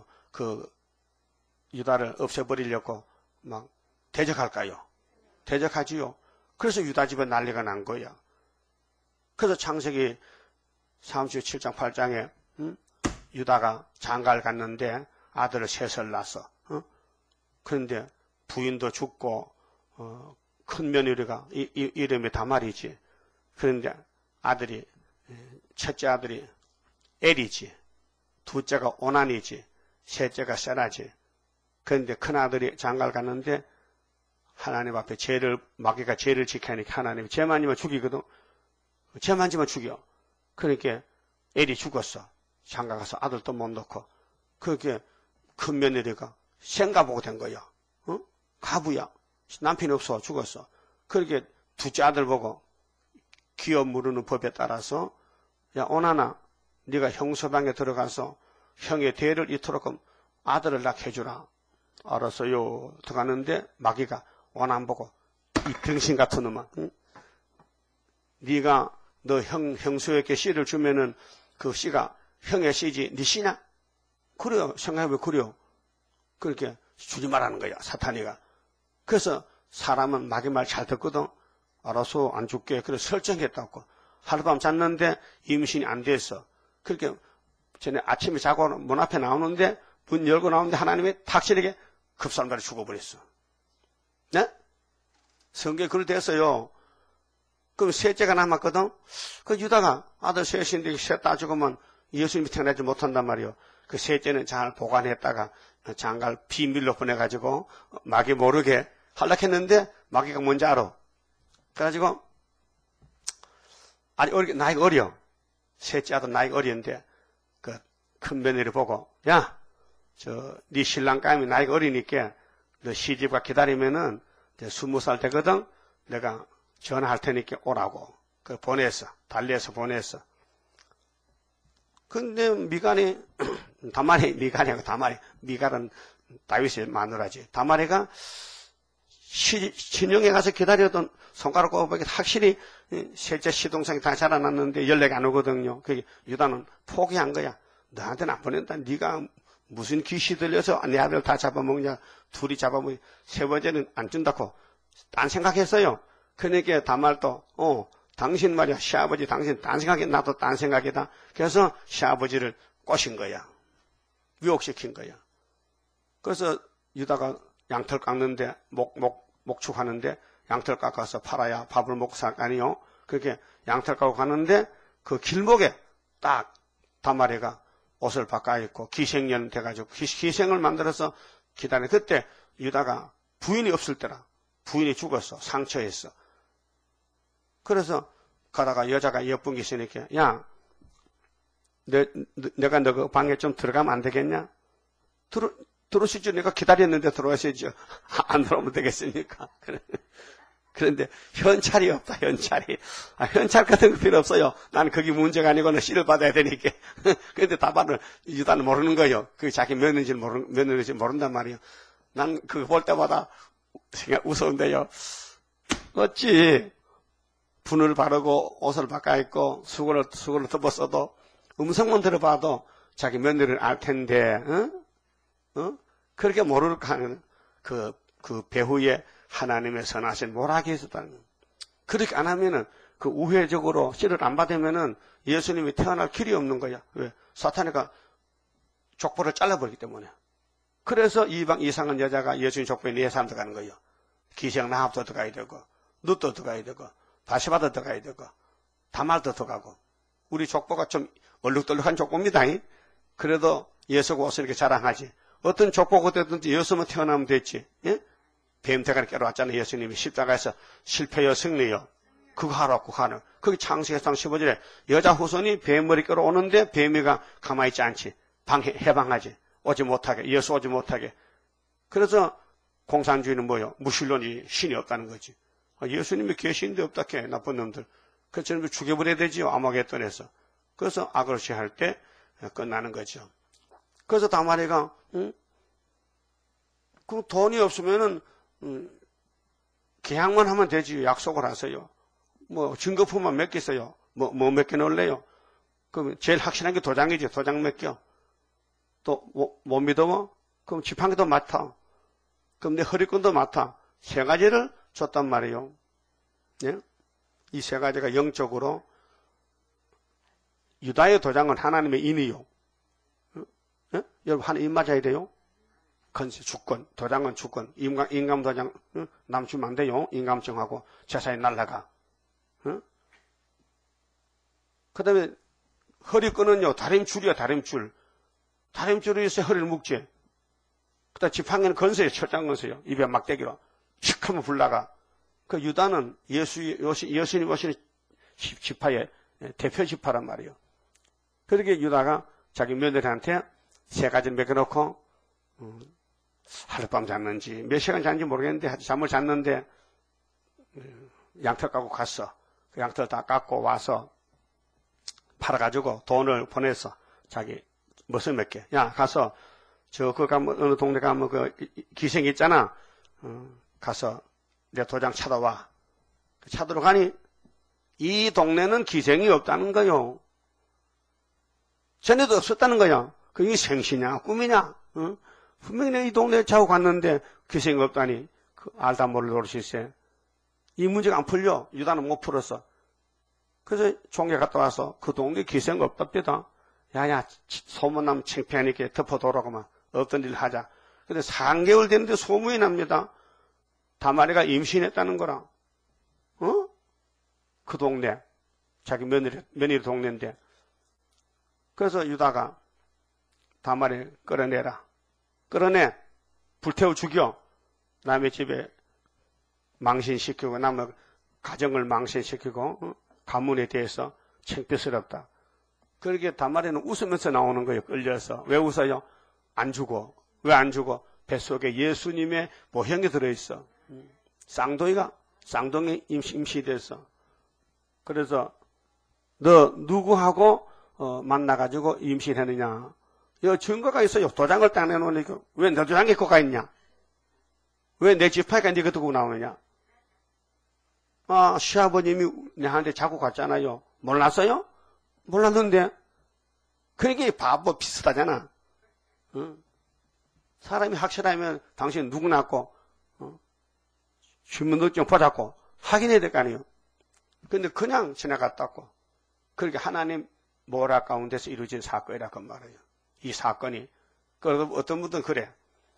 유다를 없애버리려고 막 대적할까요? 대적하지요. 그래서 유다 집에 난리가 난 거야. 그래서 창세기 37장 8장에 유다가 장가를 갔는데 아들을 셋을 낳았어. 그런데 부인도 죽고 큰 며느리가 이름이 다말이지. 그런데 첫째 아들이 엘이지. 둘째가 오난이지. 셋째가 세라지. 그런데 큰 아들이 장가를 갔는데 하나님 앞에 마귀가 죄를 지키니까 하나님이 죄만 지면 죽이거든. 죄만 지면 죽여. 그러니까 엘이 죽었어. 장가 가서 아들도 못 놓고. 그렇게 큰 며느리가 생가보고 된 거야. 가부야. 남편이 없어. 죽었어. 그렇게 둘째 아들 보고 기업 물으는 법에 따라서 야 오나나 네가 형서방에 들어가서 형의 대를 이토록 아들을 낳게 해주라. 알았어요. 들어가는데 마귀가 오난 보고 이 등신 같은 놈아. 네가 너 형수에게 씨를 주면은 그 씨가 형의 씨지 네 씨냐? 그래요. 생각해보면 그래요. 그렇게 주지 말라는 거야. 사탄이가. 그래서 사람은 마귀 말 잘 듣거든. 알아서 안 줄게. 그래서 설정했다고. 하룻밤 잤는데 임신이 안 됐어. 그렇게 전에 아침에 자고 문 앞에 나오는데 문 열고 나오는데 하나님이 탁실하게 급살마리 죽어버렸어. 네? 성경에 그걸 됐어요. 그럼 셋째가 남았거든? 그 유다가 아들 셋인데 셋 다 죽으면 예수님이 태어나지 못한단 말이요. 그 셋째는 잘 보관했다가 장가를 비밀로 보내가지고 마귀 모르게 할락했는데 마귀가 뭔지 알아. 그래가지고 나이가 어려. 셋째 아들 나이가 어린데 그 큰 며느리 보고 야, 네 신랑 감이 나이가 어리니까 너 시집가 기다리면은 20살 되거든. 내가 전화할 테니까 오라고. 보냈어. 달리해서 보냈어. 근데 미간이, 미갈은 다윗의 마누라지. 다말이가 친정에 가서 기다렸던 손가락 꼽아보기 확실히 셋째 시동생이 다 자라났는데 연락이 안 오거든요. 유다는 포기한 거야. 너한테는 안 보낸다. 네가 무슨 귀시 들려서 내 아들 다 잡아먹냐. 둘이 잡아먹냐. 세 번째는 안 준다고. 딴 생각했어요. 그러니까 다말도 당신 말이야. 시아버지 당신 딴 생각이 나도 딴 생각이다. 그래서 시아버지를 꼬신 거야. 유혹시킨 거야. 그래서 유다가 양털 깎는데 목축하는데 양털 깎아서 팔아야 밥을 먹고 살 거 아니요. 그렇게 양털 깎고 가는데 그 길목에 딱 다말이가 옷을 바꿔 입고 기생년 돼가지고 기생을 만들어서 기다려. 그때 유다가 부인이 없을 때라. 부인이 죽었어. 상처했어. 그래서 가다가 여자가 예쁜 게 있으니까 야, 내가 너 그 방에 좀 들어가면 안 되겠냐? 들어오시죠. 내가 기다렸는데 들어오시죠. 안 들어오면 되겠습니까? 그런데 현찰이 없다. 현찰이. 현찰 같은 거 필요 없어요. 나는 그게 문제가 아니고는 씨를 받아야 되니까. 그런데 답안을 유다는 모르는 거예요. 그 자기 며느리인지 모른단 말이에요. 난 그거 볼 때마다 웃었는데요. 어찌 분을 바르고 옷을 바꿔 입고 수건을 덮었어도 음성만 들어봐도 자기 며느리를 알 텐데 그렇게 모르고 하는 그 배후에 하나님의 선하신 모락이 있었다는 거예요. 그렇게 안 하면은 그 우회적으로 씨를 안 받으면은 예수님이 태어날 길이 없는 거야. 왜? 사탄이가 족보를 잘라버리기 때문에. 그래서 이상한 여자가 예수님 족보에 네 사람 들어가는 거예요. 기생 나합도 들어가야 되고, 룻도 들어가야 되고, 바시바도 들어가야 되고, 다말도 들어가고. 우리 족보가 좀 얼룩덜룩한 족보입니다. 그래도 예수가 와서 이렇게 자랑하지. 어떤 족보가 됐든지 예수만 태어나면 됐지. 예? 뱀대가리 깨러왔잖아요. 예수님이 십자가에서 실패요, 승리요. 그거 하라고 하는. 거기 창세기상 15절에 여자 후손이 뱀머리 끌어오는데 뱀이가 가만히 있지 않지. 해방하지. 오지 못하게. 예수 오지 못하게. 그래서 공산주의는 뭐요? 무신론이 신이 없다는 거지. 예수님이 계신데 없다게 나쁜 놈들. 그래서 저놈을 죽여버려야 되지요. 아마겟돈에서. 그래서 악을 취할 때 끝나는 거죠. 그래서 다말이가 그 돈이 없으면은 계약만 하면 되지. 약속을 하세요. 뭐 증거품만 몇 개 있어요. 뭐 몇 개 넣을래요? 그럼 제일 확실한 게 도장이죠. 도장 몇 개. 또 못 믿어? 그럼 지팡이도 맡아. 그럼 내 허리끈도 맡아. 세 가지를 줬단 말이에요. 예? 이 세 가지가 영적으로 유다의 도장은 하나님의 인이요. 예? 여러분 하나 입 맞아야 돼요. 건세, 주권, 도장은 주권, 인감 도장 남 주면 안 돼요. 인감증하고 재산이 날라가. 그 다음에 허리끈은요, 다림줄이요, 다림줄. 다림줄이 있어야 허리를 묶지. 그 다음에 지팡이는 건세요, 철장 건세요. 입에 막대기로. 칙 하면 불나가. 그 유다는 예수님 오시는 지파의 대표 지파란 말이에요. 그렇게 유다가 자기 며느리한테 세 가지 먹여놓고, 하룻밤 잤는지, 몇 시간 잤는지 모르겠는데, 잠을 잤는데, 양털 까고 갔어. 그 양털 다 깎고 와서, 팔아가지고 돈을 보내서, 자기, 무엇을 몇 개. 야, 가서, 어느 동네 가면 기생 있잖아. 가서, 내 도장 찾아와. 찾으러 가니, 이 동네는 기생이 없다는 거요. 전에도 없었다는 거야. 그게 생시냐, 꿈이냐, 분명히 이 동네에 자고 갔는데 기생이 없다니, 알다 모를 노릇일세. 이 문제가 안 풀려. 유다는 못 풀었어. 그래서 종에 갔다 와서 그 동네에 기생 없답니다. 야야, 소문나면 창피하니까 덮어도라고만 없던 일을 하자. 근데 3개월 됐는데 소문이 납니다. 다말이가 임신했다는 거라. 그 동네. 자기 며느리 동네인데. 그래서 유다가 다말이 끌어내라. 끌어내. 불태워 죽여. 남의 집에 망신시키고, 남의 가정을 망신시키고, 가문에 대해서 창피스럽다. 그렇게 다말이는 웃으면서 나오는 거예요. 끌려서. 왜 웃어요? 안 죽어. 왜 안 죽어? 뱃속에 예수님의 모형이 들어있어. 쌍둥이 임시됐어. 그래서 너 누구하고 만나가지고 임신했느냐? 여 증거가 있어요. 도장을 딱 내놓으니까 왜 너 도장에 거가 있냐? 왜 내 지파가 네가 두고 나오느냐? 아, 시아버님이 내한테 자고 갔잖아요. 몰랐어요? 몰랐는데. 그러니까 바보 비슷하잖아. 사람이 확실하면 당신 누구 낳고 주민등록증 보자고 확인해야 될 거 아니에요. 근데 그냥 지나갔다고. 그렇게 하나님 모락 가운데서 이루어진 사건이라고 말해요. 이 사건이. 그래서 어떤 분들은 그래.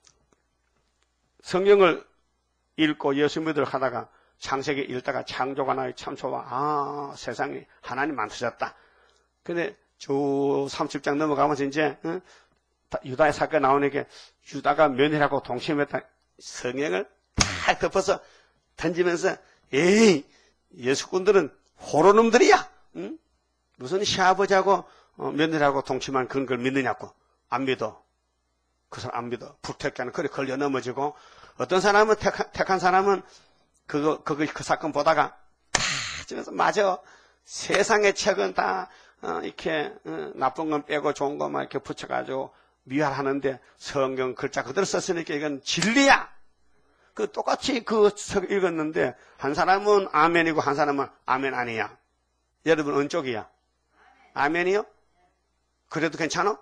성경을 읽고 예수 믿으러 하다가 창세기 읽다가 창조가 나요. 참 좋아. 아, 세상에 하나님 만드셨다. 근데 저 30장 넘어가면서 이제 유다의 사건 나오니까 유다가 며느리하고 동침했다. 성경을 탁 덮어서 던지면서 에이, 예수꾼들은 호로놈들이야. 응? 무슨 시아버지하고 며느리하고 동침한 그런 걸 믿느냐고. 안 믿어. 그 사람 안 믿어. 불택하는 그래 걸려 넘어지고 어떤 사람은 택한 사람은 그 사건 보다가 다 집에서 맞아. 세상의 책은 다 이렇게 나쁜 건 빼고 좋은 것만 이렇게 붙여가지고 미화하는데 성경 글자 그대로 썼으니까 이건 진리야. 그 똑같이 그 책 읽었는데 한 사람은 아멘이고 한 사람은 아멘 아니야. 여러분 어느 쪽이야? 아멘이요? 그래도 괜찮아?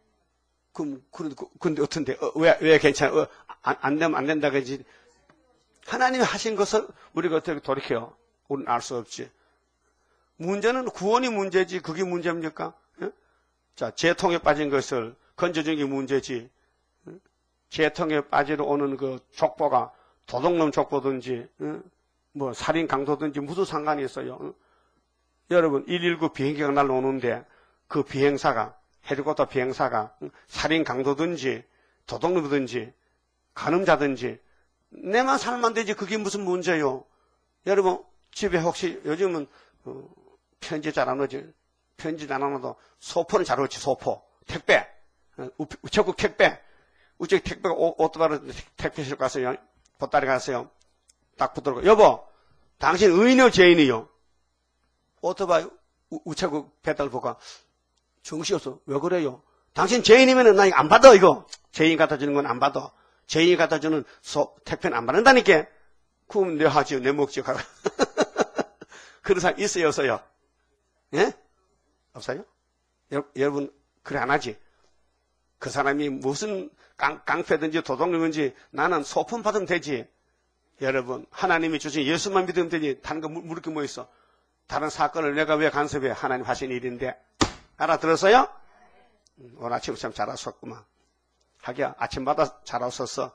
근데 어떤데? 왜 괜찮아? 안 되면 안 된다 그러지. 하나님이 하신 것을 우리가 어떻게 돌이켜요? 우리는 알 수 없지. 문제는 구원이 문제지 그게 문제입니까? 자, 재통에 빠진 것을 건져준 게 문제지. 재통에 빠지러 오는 그 족보가 도둑놈 족보든지 뭐 살인 강도든지 무슨 상관이 있어요? 여러분 119 비행기가 날라오는데 그 비행사가 헬리콥터 비행사가 살인 강도든지 도둑놈이든지 간음자든지 내만 살면 되지 그게 무슨 문제요? 여러분 집에 혹시 요즘은 편지 잘 안 오지? 편지 안 와도 소포는 잘 오지. 소포 택배 우체국 택배 우체국 택배가 오토바이로 택배실 갔어요. 보따리 갔어요. 딱 붙들고 여보 당신 의인이요 죄인이요? 오토바이 우체국 배달부가 정신이 없어. 왜 그래요? 당신 죄인이면 나 이거 안 받아 이거. 죄인 갖다 주는 건 안 받아. 죄인이 갖다 주는 택배는 안 받는다니까. 그럼 내 하지요. 내 먹지요. 그런 사람 있어요 없어요? 예? 없어요? 여러분 그래 안 하지? 그 사람이 무슨 깡패든지 도둑놈인지 나는 소품 받으면 되지. 여러분 하나님이 주신 예수만 믿으면 되지. 다른 거 물을 게 뭐 있어? 다른 사건을 내가 왜 간섭해? 하나님 하신 일인데. 알아들었어요? 오늘 아침 참 잘 왔었구만. 하기야 아침마다 잘 왔었어.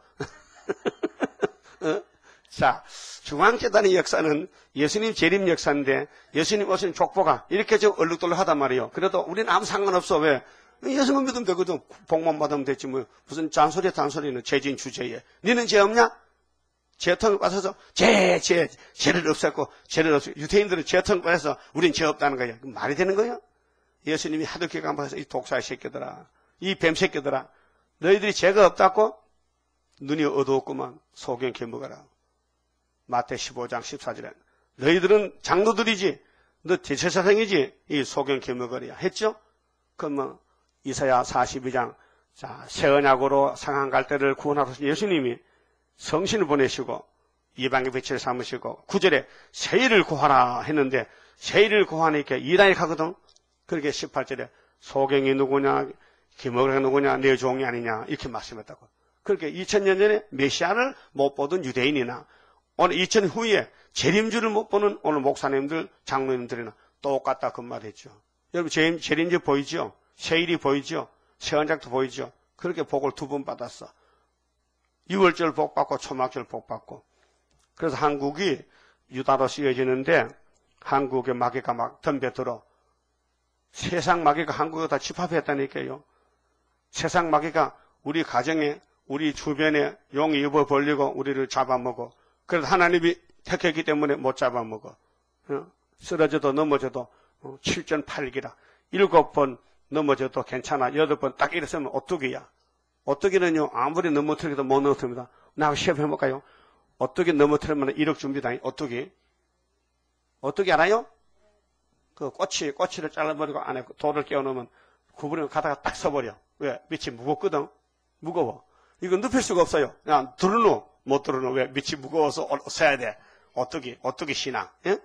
자, 중앙재단의 역사는 예수님 재림 역사인데 예수님 오신 족보가 이렇게 좀 얼룩덜룩하단 말이에요. 그래도 우리는 아무 상관없어. 왜? 예수만 믿으면 되거든. 복만 받으면 되지 뭐. 무슨 잔소리야 잔소리는 죄진 주제에. 너는 죄 없냐? 죄통에 빠져서 죄를 없앴고 죄를 없애고 유대인들은 죄통에 빠져서 우린 죄 없다는 거야. 말이 되는 거야? 예수님이 하도 기가 막혀서 이 독사의 새끼들아 이 뱀 새끼들아 너희들이 죄가 없다고? 눈이 어두웠구만. 소경 개먹어라. 마태 15장 14절에 너희들은 장로들이지 너 대제사장이지 이 소경 개먹으랴 했죠? 그러면 이사야 42장 자, 새 언약으로 상한 갈대를 구원하러 오신 예수님이 성신을 보내시고 이방의 빛을 삼으시고 9절에 세일을 구하라 했는데 세일을 구하니까 이단이 가거든. 그렇게 18절에 소경이 누구냐 기먹으라가 누구냐 내 종이 아니냐 이렇게 말씀했다고. 그렇게 2000년 전에 메시아를 못 보던 유대인이나 오늘 2000년 후에 재림주를 못 보는 오늘 목사님들 장로님들이나 똑같다 그 말했죠. 여러분 재림주 보이죠? 세일이 보이죠? 세언작도 보이죠? 그렇게 복을 2번 받았어. 6월절 복 받고 초막절 복 받고. 그래서 한국이 유다로 쓰여지는데 한국의 마귀가 막 덤벼들어. 세상 마귀가 한국에 다 집합했다니까요. 세상 마귀가 우리 가정에 우리 주변에 용이 입어 벌리고 우리를 잡아먹어. 그래서 하나님이 택했기 때문에 못 잡아먹어. 쓰러져도 넘어져도 7전 8기라. 7번 넘어져도 괜찮아. 8번 딱 일어서면 오뚜기야. 오뚜기는요 아무리 넘어뜨려도 못 넘어뜨립니다. 나하고 시합 해볼까요? 오뚜기 넘어뜨리면 1억 줍니다. 오뚜기. 오뚜기 알아요? 그 꼬치를 잘라버리고 안에 돌을 끼워놓으면 구부리면 가다가 딱 서버려. 왜? 밑이 무겁거든. 무거워. 이거 눕힐 수가 없어요. 그냥 들어놓. 못 들어놓. 왜? 밑이 무거워서 서야 돼. 오뚜기 신앙. 예?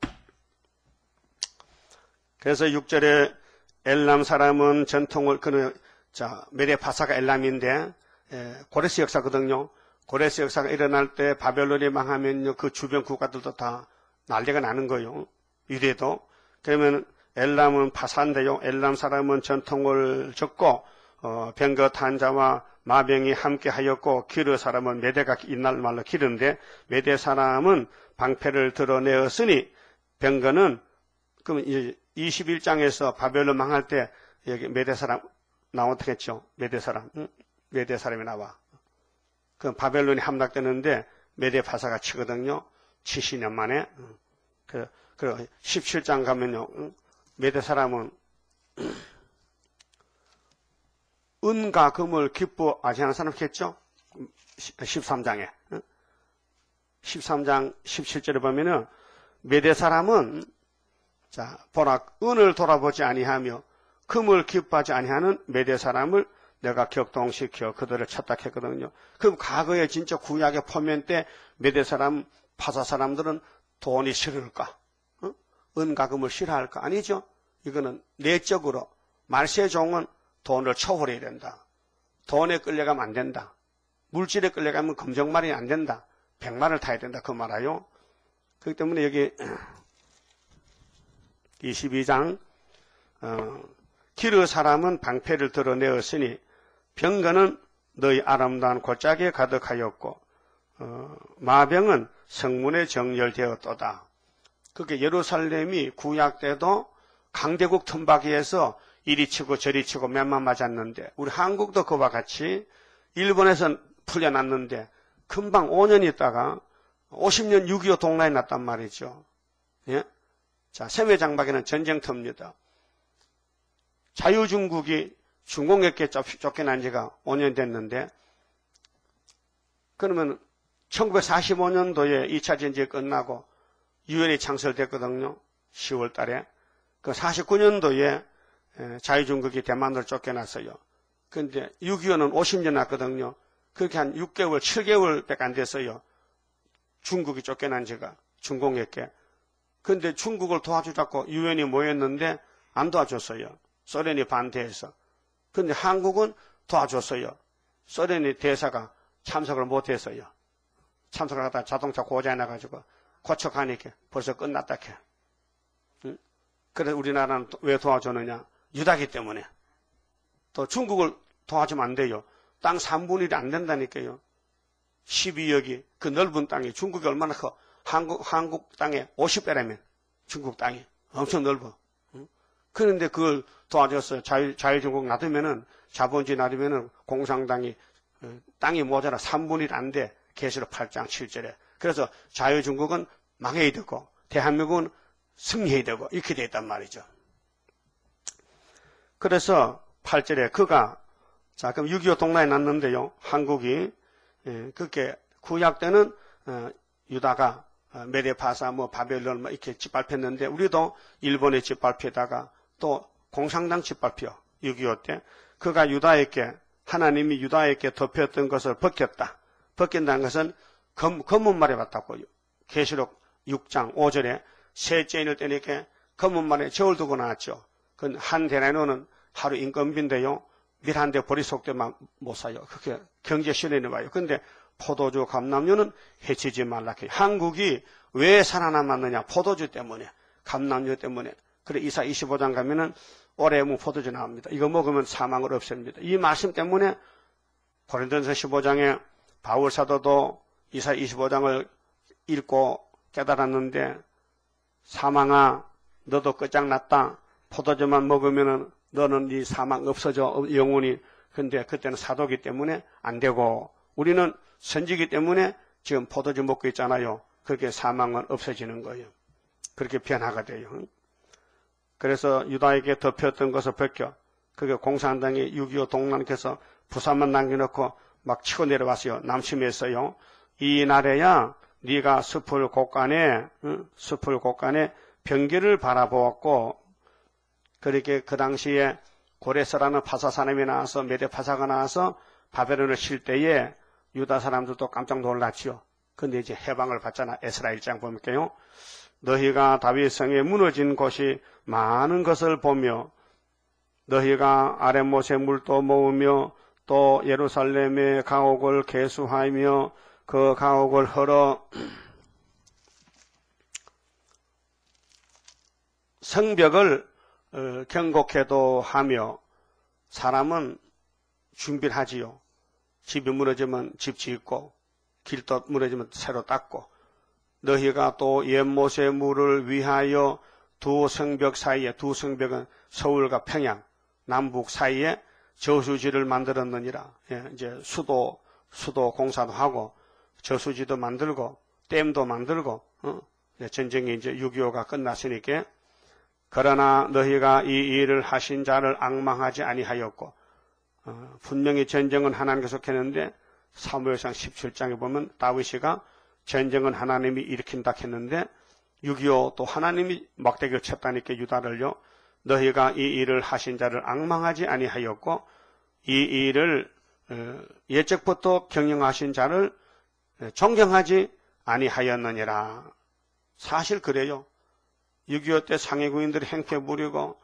그래서 6절에 엘람 사람은 전통을 메데 파사가 엘람인데 고레스 역사거든요. 고레스 역사가 일어날 때 바벨론이 망하면요 그 주변 국가들도 다 난리가 나는 거예요. 유대도. 그러면 엘람은 파사인데요. 엘람 사람은 전통을 적고 병거 탄자와 마병이 함께 하였고 기르 사람은 메대가 이날 말로 기르인데 메대 사람은 방패를 드러내었으니 병거는 그러면 이제 21장에서 바벨론 망할 때 여기 메대 사람 나오겠죠. 메대 사람. 메대 사람이 나와. 그 바벨론이 함락되는데 메대 파사가 치거든요. 70년 만에. 그 17장 가면요. 메대 사람은 은과 금을 기뻐하지 않은 사람겠죠? 13장에. 13장 17절에 보면은 메대 사람은 자, 보라 은을 돌아보지 아니하며 금을 기뻐하지 아니하는 메대 사람을 내가 격동시켜 그들을 쳤다 했거든요. 그럼 과거에 진짜 구약의 포면 때 메대 사람, 파사 사람들은 돈이 싫을까? 은가금을 싫어할까? 아니죠. 이거는 내적으로 말세 종은 돈을 초월해야 된다. 돈에 끌려가면 안 된다. 물질에 끌려가면 검정말이 안 된다. 백말을 타야 된다. 그 말아요. 그렇기 때문에 여기 22장 기르 사람은 방패를 드러내었으니 병거는 너희 아름다운 골짜기에 가득하였고 마병은 성문에 정렬되었도다. 그게 예루살렘이 구약 때도 강대국 틈바귀에서 이리 치고 저리 치고 몇만 맞았는데 우리 한국도 그와 같이 일본에서 풀려났는데 금방 5년 있다가 50년 6.25 동란이 났단 말이죠. 예? 자, 세매장박에는 전쟁터입니다. 자유중국이 중공에게 쫓겨난 지가 5년 됐는데 그러면 1945년도에 2차 전쟁이 끝나고 유엔이 창설됐거든요. 10월 달에. 그 49년도에 자유중국이 대만으로 쫓겨났어요. 그런데 6.25는 50년 났거든요. 그렇게 한 6개월, 7개월밖에 안 됐어요. 중국이 쫓겨난 지가 중공에게. 그런데 중국을 도와주자고 유엔이 모였는데 안 도와줬어요. 소련이 반대해서. 그런데 한국은 도와줬어요. 소련이 대사가 참석을 못했어요. 참석을 하다가 자동차 고장이 나가지고 고쳐가니까 벌써 끝났다 해. 응? 그래서 우리나라는 왜 도와주느냐? 유다기 때문에. 또 중국을 도와주면 안 돼요. 땅 3분의 1이 안 된다니까요. 12억이 그 넓은 땅이 중국이 얼마나 커? 한국 땅에 50배라면 중국 땅이 엄청 넓어. 응? 그런데 그걸 도와줬어요. 자유중국 놔두면은 자본주의 놔두면은 공산당이 땅이 모자라 3분의 1 안 돼. 계시록 8장 7절에. 그래서 자유중국은 망해야 되고 대한민국은 승리해야 되고 이렇게 돼 있단 말이죠. 그래서 8절에 그가 자 그럼 6.25 동란이 났는데요. 한국이 그렇게 구약 때는 유다가 메데파사 뭐 바벨론 뭐 이렇게 짓밟혔는데 우리도 일본의 짓밟히다가 또 공산당 짓밟혀 6.25 때 그가 유다에게 하나님이 유다에게 덮였던 것을 벗겼다. 벗긴다는 것은 검은말에 봤다고요. 계시록 6장 5절에 셋째 인을 때니까 검은말에 저울 두고 나왔죠. 그건 한 데나리온은 하루 인건비인데요. 밀 한 대 보리 속대만 못 사요. 그렇게 경제 실현해 봐요. 그런데 포도주, 감람류는 해치지 말라. 한국이 왜 살아남았느냐? 포도주 때문에, 감람류 때문에. 그래 이사 25장 가면은 올해 포도주 나옵니다. 이거 먹으면 사망을 없앱니다. 이 말씀 때문에 고린도전서 15장에 바울 사도도 이사 25장을 읽고 깨달았는데 사망아 너도 끝장났다. 포도주만 먹으면은 너는 네 사망 없어져 영원히. 근데 그때는 사도기 때문에 안 되고 우리는 선지기 때문에 지금 포도주 먹고 있잖아요. 그렇게 사망은 없어지는 거예요. 그렇게 변화가 돼요. 그래서 유다에게 덮였던 것을 벗겨 그게 공산당이 6.25 동란께서 부산만 남겨놓고 막 치고 내려왔어요. 남침했어요. 이 날에야 네가 숲을 곳간에 병기를 바라보았고 그렇게 그 당시에 고레스라는 파사 사람이 나와서 메데파사가 나와서 바벨론을 칠 때에 유다 사람들도 깜짝 놀랐지요. 근데 이제 해방을 받잖아. 에스라 1장 보면요. 너희가 다윗 성에 무너진 곳이 많은 것을 보며 너희가 아랫못에 물도 모으며 또 예루살렘의 가옥을 개수하며 그 가옥을 헐어 성벽을 경곡해도 하며 사람은 준비를 하지요. 집이 무너지면 집 짓고 길도 무너지면 새로 닦고 너희가 또 옛못의 물을 위하여 두 성벽 사이에 두 성벽은 서울과 평양 남북 사이에 저수지를 만들었느니라. 예, 이제 수도 공사도 하고 저수지도 만들고 댐도 만들고 전쟁이 이제 6.25가 끝났으니까 그러나 너희가 이 일을 하신 자를 앙망하지 아니하였고 분명히 전쟁은 하나님께서 했는데 사무엘상 17장에 보면 다윗이가 전쟁은 하나님이 일으킨다 했는데 6.25 또 하나님이 막대기를 쳤다니까 유다를요. 너희가 이 일을 하신 자를 앙망하지 아니하였고 이 일을 예적부터 경영하신 자를 존경하지 아니하였느니라. 사실 그래요. 6.25 때 상해구인들이 행패 부리고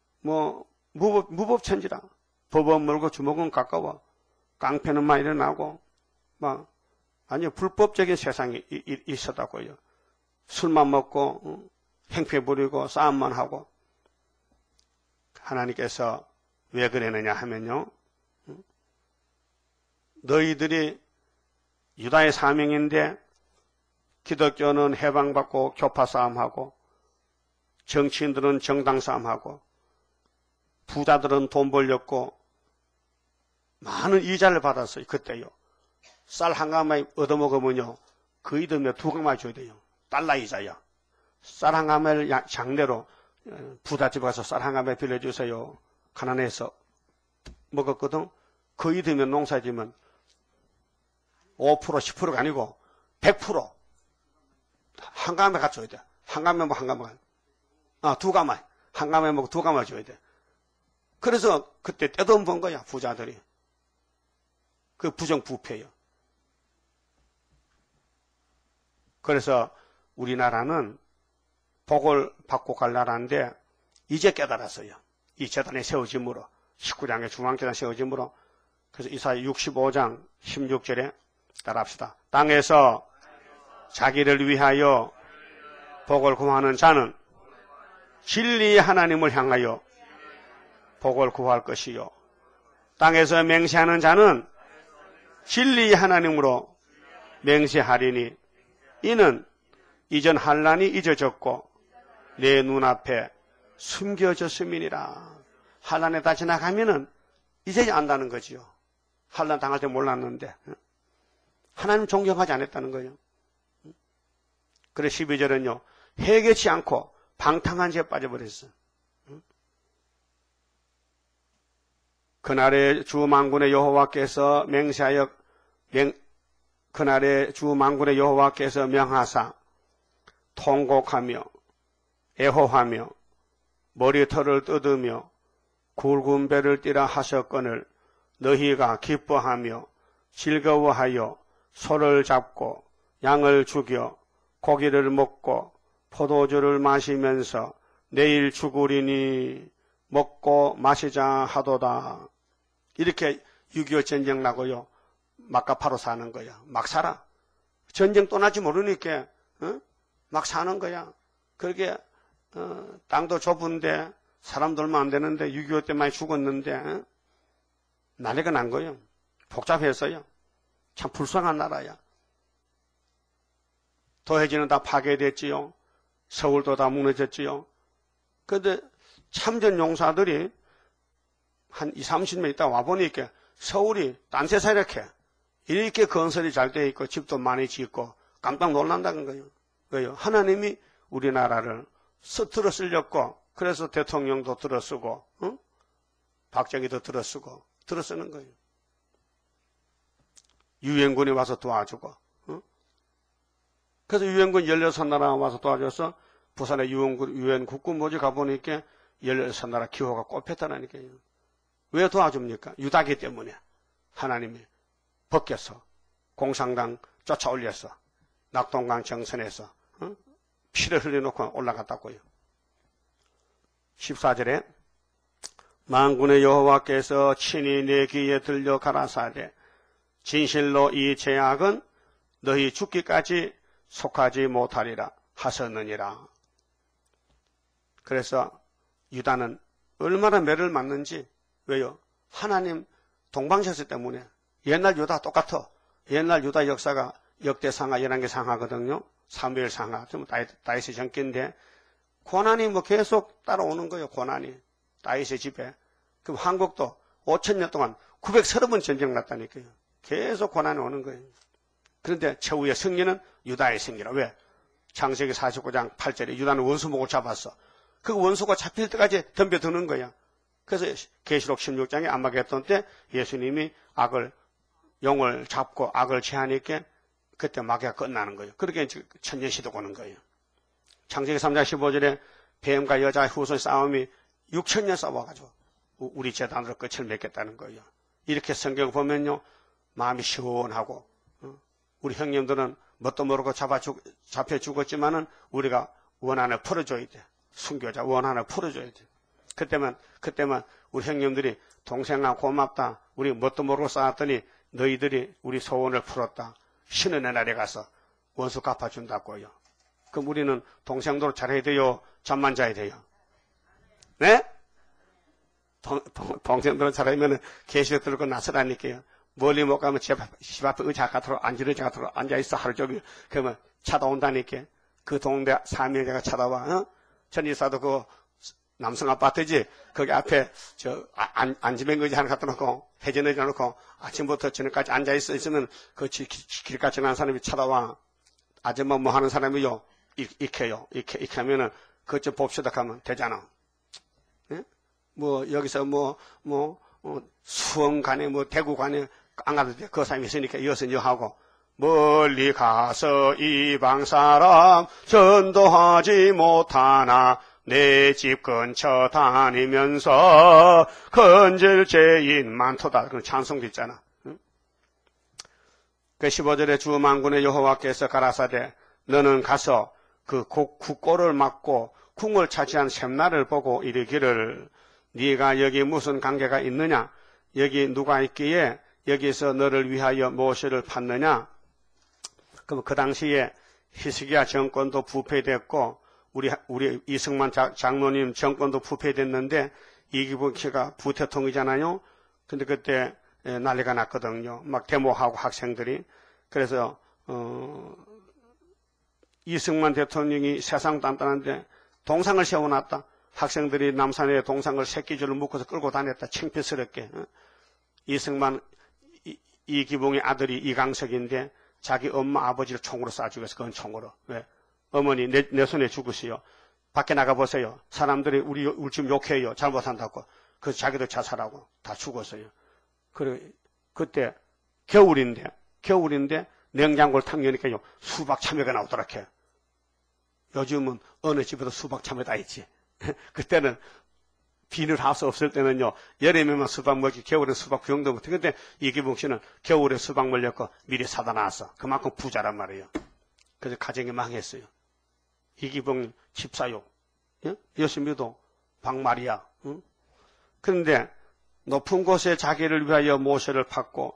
무법천지라. 법은 멀고 주먹은 가까워. 깡패는 많이 일어나고 아니요, 불법적인 세상이 있었다고요. 술만 먹고 행패 부리고 싸움만 하고. 하나님께서 왜 그러느냐 하면요, 너희들이 유다의 사명인데 기독교는 해방받고 교파 싸움하고, 정치인들은 정당 싸움하고, 부자들은 돈 벌렸고 많은 이자를 받았어요. 그때요. 쌀 한 가마에 얻어먹으면요, 그 이듬해 2가마 줘야 돼요. 달러 이자야. 쌀 한 가마를 장례로 부잣집 가서 쌀 한 가마 빌려주세요. 가난해서 먹었거든. 그 이듬해 농사지면 5% 10%가 아니고 100% 한 가마에 갖춰야 돼. 한 가마에 한 가마. 2가마. 한 가마에 먹고 2가마 줘야 돼. 그래서 그때 떼돈 번 거야, 부자들이. 그 부정부패요. 그래서 우리나라는 복을 받고 갈 나라인데 이제 깨달았어요. 이 재단이 세워짐으로, 19장의 중앙재단 세워짐으로. 그래서 이사야 65장 16절에 따라합시다. 땅에서 자기를 위하여 복을 구하는 자는 진리의 하나님을 향하여 복을 구할 것이요, 땅에서 맹세하는 자는 진리의 하나님으로 맹세하리니 이는 이전 환난이 잊어졌고 내 눈앞에 숨겨졌음이니라. 환난에 다 지나가면은 이제 안다는 거지요. 환난 당할 때 몰랐는데 하나님 존경하지 않았다는 거예요. 그래 12절은요, 해결치 않고 방탕한 죄에 빠져버렸어. 그날에 주 만군의 여호와께서 그날에 주 만군의 여호와께서 명하사 통곡하며 애호하며 머리털을 뜯으며 굵은 배를 띠라 하셨거늘 너희가 기뻐하며 즐거워하여 소를 잡고 양을 죽여 고기를 먹고 포도주를 마시면서 내일 죽으리니 먹고 마시자 하도다. 이렇게 6.25 전쟁 나고요, 막가파로 사는 거야. 막 살아. 전쟁 떠나지 모르니까 막 사는 거야. 그렇게 땅도 좁은데 사람도 얼마 안 되는데 6.25 때 많이 죽었는데 난리가 난 거예요. 복잡해서요. 참 불쌍한 나라야. 도해지는 다 파괴됐지요. 서울도 다 무너졌지요. 그런데 참전 용사들이 한 20, 30명 있다 와보니까 서울이 딴 세상 이렇게 건설이 잘 돼 있고 집도 많이 짓고 깜짝 놀란다는 거예요. 하나님이 우리나라를 서툴러 쓰렸고, 그래서 대통령도 들어쓰고, 박정희도 들어쓰는 거예요. 유엔군이 와서 도와주고, 그래서 유엔군 16나라가 와서 도와줘서 부산에 유엔 국군 모집 가보니까 16나라 기호가 꼽혔다니까요. 왜 도와줍니까? 유다기 때문에. 하나님이 벗겨서 공산당 쫓아올려서 낙동강 정선에서 피를 흘려놓고 올라갔다고요. 14절에 만군의 여호와께서 친히 내 귀에 들려 가라사대 진실로 이 죄악은 너희 죽기까지 속하지 못하리라 하셨느니라. 그래서 유다는 얼마나 매를 맞는지. 왜요? 하나님 동방셨을 때문에. 옛날 유다 똑같아. 옛날 유다 역사가 역대상하, 열왕기상하거든요. 사무엘상하, 좀 다윗의 전기인데 고난이 계속 따라오는 거예요. 고난이 다윗의 집에. 그럼 한국도 5,000년 동안 930번 전쟁 났다니까요. 계속 고난이 오는 거예요. 그런데 최후의 승리는 유다의 승리라. 왜? 창세기 49장 8절에 유다는 원수목을 잡았어. 그 원수가 잡힐 때까지 덤벼드는 거야. 그래서 계시록 16장에 안마겟돈 때 예수님이 용을 잡고 악을 제하니까 그때 마귀가 끝나는 거예요. 그렇게 천년시대가 오는 거예요. 창세기 3장 15절에 뱀과 여자의 후손 싸움이 6,000년 싸워가지고 우리 재단으로 끝을 맺겠다는 거예요. 이렇게 성경 보면요, 마음이 시원하고, 우리 형님들은 뭣도 모르고 잡혀 죽었지만은 우리가 원한을 풀어줘야 돼. 순교자 원한을 풀어줘야 돼. 그때만 우리 형님들이 동생아 고맙다. 우리 뭣도 모르고 싸웠더니 너희들이 우리 소원을 풀었다. 신은의 날에 가서 원수 갚아준다고요. 그럼 우리는 동생도 잘해야 돼요? 잠만 자야 돼요? 네? 동생들은 잘하면 계시록 들고 나서라니까요. 멀리 못 가면 집 앞에 의자 같으로 앉아있어 하루 종일. 그러면 찾아온다니까. 그 동네 사명자가 찾아와. 전이사도 그 남성 아파트지. 거기 앞에 앉으면 의자 하나 갖다 놓고 회전 의자 놓고 아침부터 저녁까지 앉아있어 있으면 그 길가에 지나는 사람이 찾아와. 아줌마 뭐 하는 사람이요? 익혀요. 익혀면은 그것 좀 봅시다 하면 되잖아. 예? 뭐 여기서 수원 간에 대구 간에 안 가도 돼. 그 사람이 있으니까 이어서 하고 멀리 가서 이방 사람 전도하지 못하나 내 집 근처 다니면서 건질 죄인 많도다. 그런 찬송도 있잖아. 그 15절에 주 만군의 여호와께서 가라사대 너는 가서 그 국고를 막고 궁을 차지한 샘나를 보고 이르기를 네가 여기 무슨 관계가 있느냐? 여기 누가 있기에 여기서 너를 위하여 무엇을 팠느냐? 그럼 그 당시에 히스기야 정권도 부패됐고 우리 이승만 장로님 정권도 부패됐는데 이기복씨가 부대통이잖아요. 근데 그때 난리가 났거든요. 막 데모하고 학생들이. 그래서 이승만 대통령이 세상 단단한데 동상을 세워놨다. 학생들이 남산에 동상을 새끼줄을 묶어서 끌고 다녔다. 창피스럽게. 이승만 이기봉의 아들이 이강석인데 자기 엄마 아버지를 총으로 쏴 죽였어. 그건 총으로. 왜? 어머니 내 손에 죽으시오. 밖에 나가보세요. 사람들이 우리 집 욕해요. 잘못한다고. 그래서 자기도 자살하고 다 죽었어요. 그때 겨울인데 냉장고를 탁 여니까요. 수박 참외가 나오더라고요. 요즘은 어느 집에도 수박 참외 다 있지. 그때는 비닐하우스 없을 때는요. 여름에만 수박 먹기 겨울에 수박 구경도 못해. 근데 이기봉 씨는 겨울에 수박 먹려고 미리 사다 놨어. 그만큼 부자란 말이에요. 그래서 가정이 망했어요. 이기봉 집사요. 여수미도 박마리아. 그런데 높은 곳에 자기를 위하여 모세를 팠고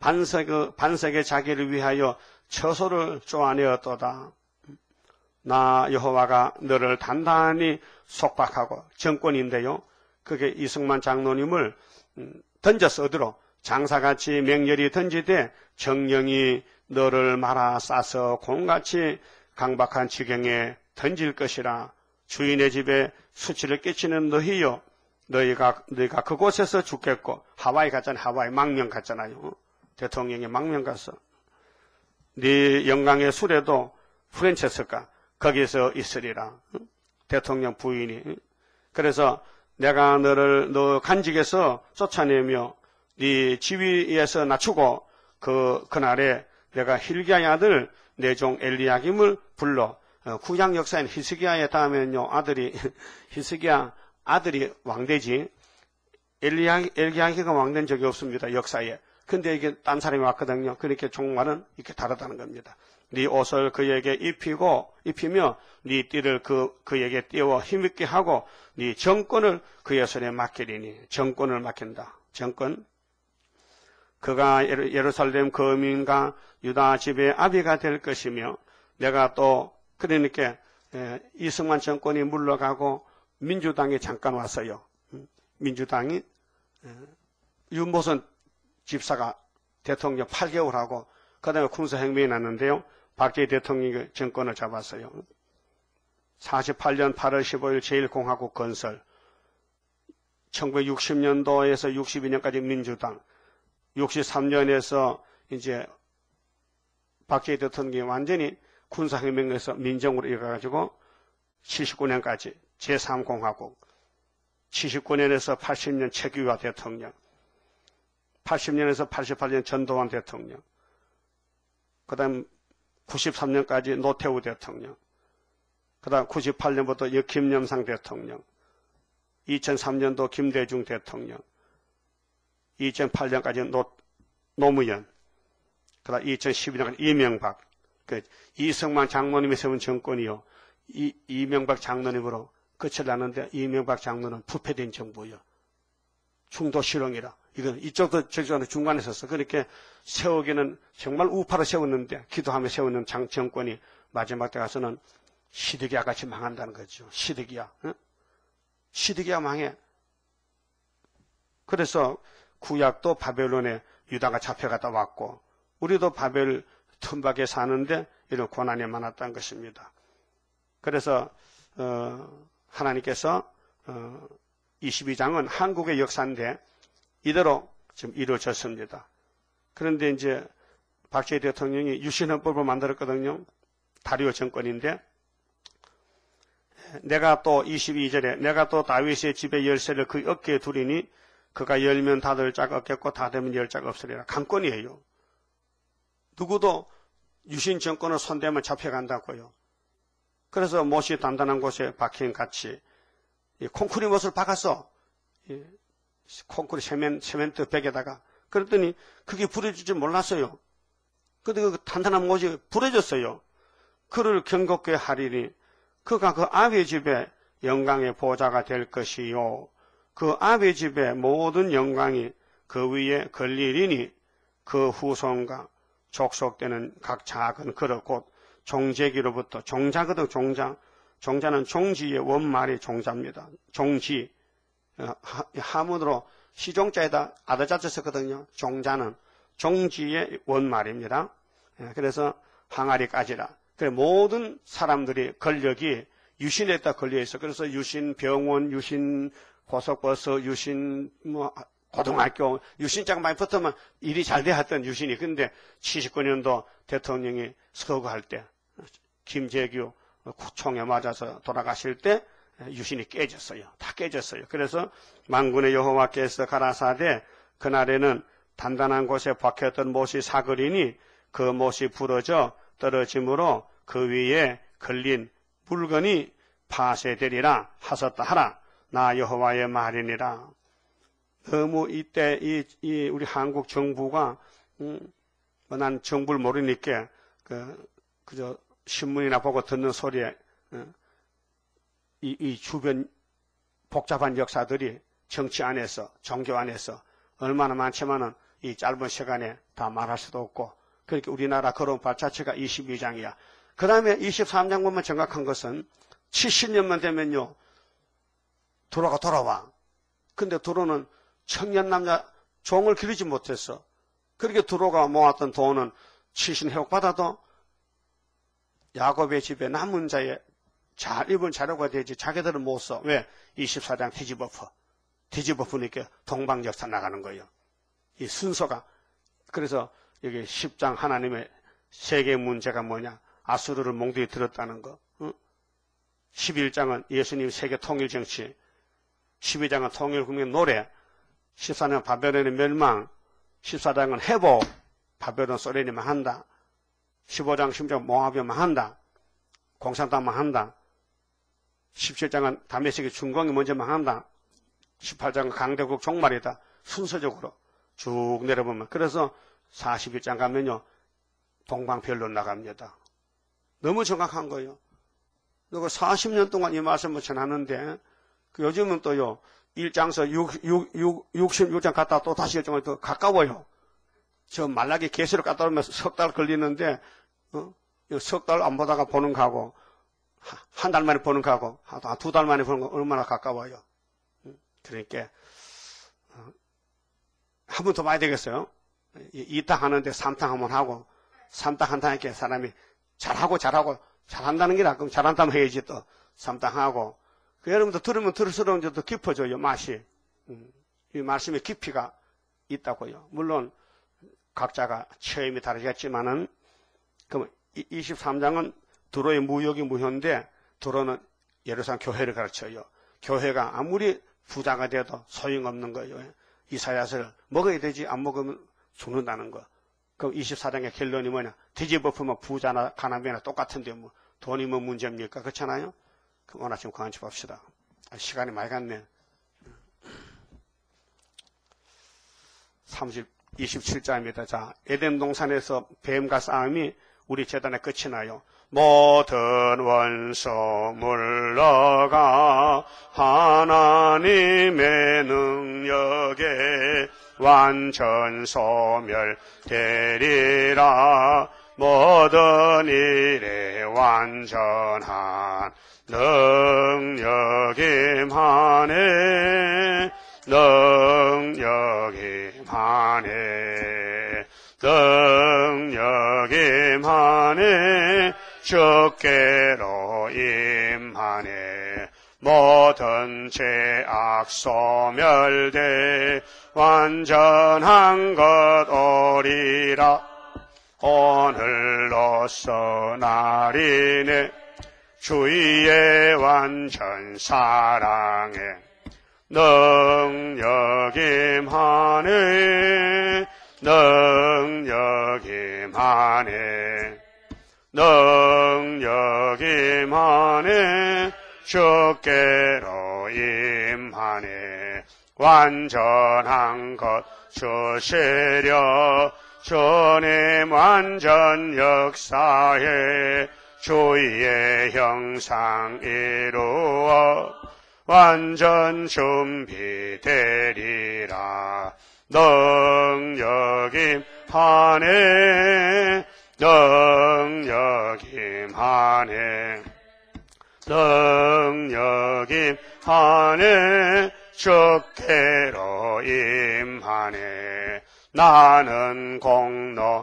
반석에 자기를 위하여 처소를 쪼아내었도다. 나 여호와가 너를 단단히 속박하고 정권인데요. 그게 이승만 장로님을 던져서 어디로 장사같이 맹렬히 던지되 정령이 너를 말아 싸서 곰같이 강박한 지경에 던질 것이라. 주인의 집에 수치를 끼치는 너희요. 너희가 그곳에서 죽겠고. 하와이 갔잖아요. 하와이 망명 갔잖아요. 대통령이 망명 갔어. 네 영광의 수레도 프랜체스가 거기서 있으리라. 대통령 부인이. 그래서 내가 너 간직에서 쫓아내며 네 지위에서 낮추고 그날에 내가 힐기야의 아들 내 종 엘리야김을 불러. 구약 역사인 히스기야에 닿으면요. 히스기야 아들이 왕되지. 엘리야기가 왕된 적이 없습니다. 역사에. 근데 이게 딴 사람이 왔거든요. 그러니까 종말은 이렇게 다르다는 겁니다. 네 옷을 그에게 입히며 네 띠를 그에게 띄워 힘있게 하고 네 정권을 그의 손에 맡기리니. 정권을 맡긴다. 정권. 그가 예루살렘 거민과 유다 집의 아비가 될 것이며 내가 또 그러니까 이승만 정권이 물러가고 민주당이 잠깐 왔어요. 민주당이 윤보선 집사가 대통령 8개월 하고 그 다음에 군사혁명이 났는데요. 박정희 대통령이 정권을 잡았어요. 48년 8월 15일 제1공화국 건설, 1960년도에서 62년까지 민주당, 63년에서 이제 박정희 대통령이 완전히 군사혁명에서 민정으로 이어가지고 79년까지 제3공화국, 79년에서 80년 최규화 대통령, 80년에서 88년 전두환 대통령, 그 다음 93년까지 노태우 대통령, 그 다음 98년부터 김영삼 대통령, 2003년도 김대중 대통령, 2008년까지 노무현, 그다음 2012년까지 이명박, 이승만 장로님이 세운 정권이요. 이명박 장로님으로 끝을 났는데 이명박 장로는 부패된 정부요. 중도 실형이라. 이건 이쪽도 저쪽도 중간에 섰어. 그렇게 세우기는 정말 우파로 세웠는데 기도하며 세우는 정권이 마지막 때 가서는 시드기야 같이 망한다는 거죠. 시드기야. 응? 시드기야 망해. 그래서 구약도 바벨론에 유다가 잡혀갔다 왔고 우리도 바벨 틈밖에 사는데 이런 고난이 많았다는 것입니다. 그래서 하나님께서 22장은 한국의 역사인데 이대로 지금 이루어졌습니다. 그런데 이제 박정희 대통령이 유신헌법을 만들었거든요. 다리오 정권인데 내가 또 22절에 내가 또 다윗의 집의 열쇠를 그 어깨에 두리니 그가 열면 닫을 자가 없겠고 닫으면 열 자가 없으리라. 강권이에요. 누구도 유신 정권을 손대면 잡혀간다고요. 그래서 못이 단단한 곳에 박힌 같이 콘크리트 못을 박았어. 콘크리트 세멘트 벽에다가. 그랬더니 그게 부러질 줄 몰랐어요. 근데 그 단단한 못이 부러졌어요. 그를 경겁게 하리니 그가 그 아비 집의 영광의 보좌가 될 것이요. 그 아비 집의 모든 영광이 그 위에 걸리리니 그 후손과 족속되는 각 작은 그릇 곧 종제기로부터 종자거든 종자. 종자는 종지의 원말이 종자입니다. 종지. 하문으로 시종자에다 아더자자 썼거든요. 종자는 종지의 원말입니다. 그래서 항아리까지라. 그래 모든 사람들이 권력이 유신에다 걸려 있어. 그래서 유신 병원, 유신 고속버스, 유신 고등학교, 유신장 많이 붙으면 일이 잘 돼 했던 유신이. 근데 79년도 대통령이 서거할 때 김재규 총에 맞아서 돌아가실 때 유신이 깨졌어요. 다 깨졌어요. 그래서 만군의 여호와께서 가라사대 그날에는 단단한 곳에 박혔던 못이 사그리니 그 못이 부러져 떨어짐으로 그 위에 걸린 물건이 파쇄되리라 하셨다 하라. 나 여호와의 말이니라. 너무 이때 우리 한국 정부가 난 정부를 모르니까 그저 신문이나 보고 듣는 소리에 이 주변 복잡한 역사들이 정치 안에서 종교 안에서 얼마나 많지만은 이 짧은 시간에 다 말할 수도 없고 그렇게 우리나라 거론 발자취가 22장이야. 그 다음에 23장 보면 정확한 것은 70년만 되면요 도로가 돌아와. 근데 도로는 청년 남자 종을 기르지 못했어. 그렇게 도로가 모았던 돈은 70년 회복받아도 야곱의 집에 남은 자의 잘 입은 자료가 되지 자기들은 못 써. 왜? 24장 뒤집어퍼. 뒤집어프니까 동방역사 나가는 거예요. 이 순서가. 그래서 여기 10장 하나님의 세계 문제가 뭐냐. 아수르를 몽둥이 들었다는 거. 11장은 예수님 세계 통일 정치. 12장은 통일국민 노래. 14장은 바벨론의 멸망. 14장은 회복. 바벨론 소련이 망한다. 15장 16장 모압이 망한다. 공산당 망한다. 17장은 다메섹의 중공이 먼저 망한다. 18장은 강대국 종말이다. 순서적으로 쭉 내려보면. 그래서 41장 가면요. 동방변론 나갑니다. 너무 정확한 거예요. 그리고 40년 동안 이 말씀을 전하는데 요즘은 또요. 1장서 66장 갔다 또 다시 1장을 더 가까워요. 저 말라기 계시를 갔다 오면 석 달 걸리는데 석 달 안 보다가 보는 거하고 한 달 만에 보는 거하고 두 달 만에 보는 거 얼마나 가까워요. 그러니까 한 번 더 봐야 되겠어요. 2탕 하는데 3탕 한번 하고 3탕 한탕 이렇게 사람이 잘하고 잘한다는 게라 그럼 잘한다면 해야지 또 3탕 하고 여러분도 들으면 들을수록 더 깊어져요. 맛이. 이 말씀의 깊이가 있다고요. 물론 각자가 체험이 다르겠지만은 그럼 23장은 도로의 무역이 무효인데 도로는 예루살렘 교회를 가르쳐요. 교회가 아무리 부자가 돼도 소용없는 거예요. 이사야서를 먹어야 되지 안 먹으면 죽는다는 거. 그럼 24장의 결론이 뭐냐? 뒤집어보면 부자나 가난이나 똑같은데 뭐 돈이 뭐 문제입니까? 그렇잖아요? 그럼 오늘 아침 그만 봅시다. 시간이 많이 갔네. 27자입니다. 자, 에덴 동산에서 뱀과 싸움이 우리 재단의 끝이 나요. 모든 원수 물러가 하나님의 능력에 완전 소멸되리라. 모든 일에 완전한 능력이 임하네. 능력이 임하네. 능력이 임하네. 주께로 임하네. 모든 죄악 소멸돼 완전한 것 오리라. 오늘로서 날이네. 주의 완전 사랑에 능력이 임하네. 능력이 임하네. 능력이 임하네. 주께로 임하네. 완전한 것 주시려. 주님 완전 역사에 주의 형상 이루어 완전 준비되리라. 능력이 임하네. 능력이 임하네. 능력이 임하네. 주께로 임하네. 나는 공로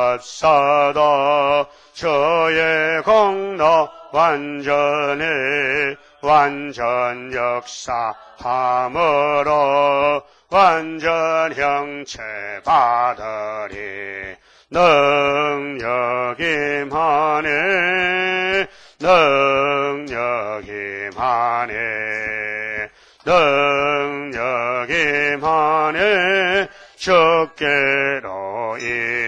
없어도 주의 공로 완전해. 완전 역사함으로 완전 형체 받으리. 능력이 임하네. 능력이 임하네. 능력이 임하네. 주께로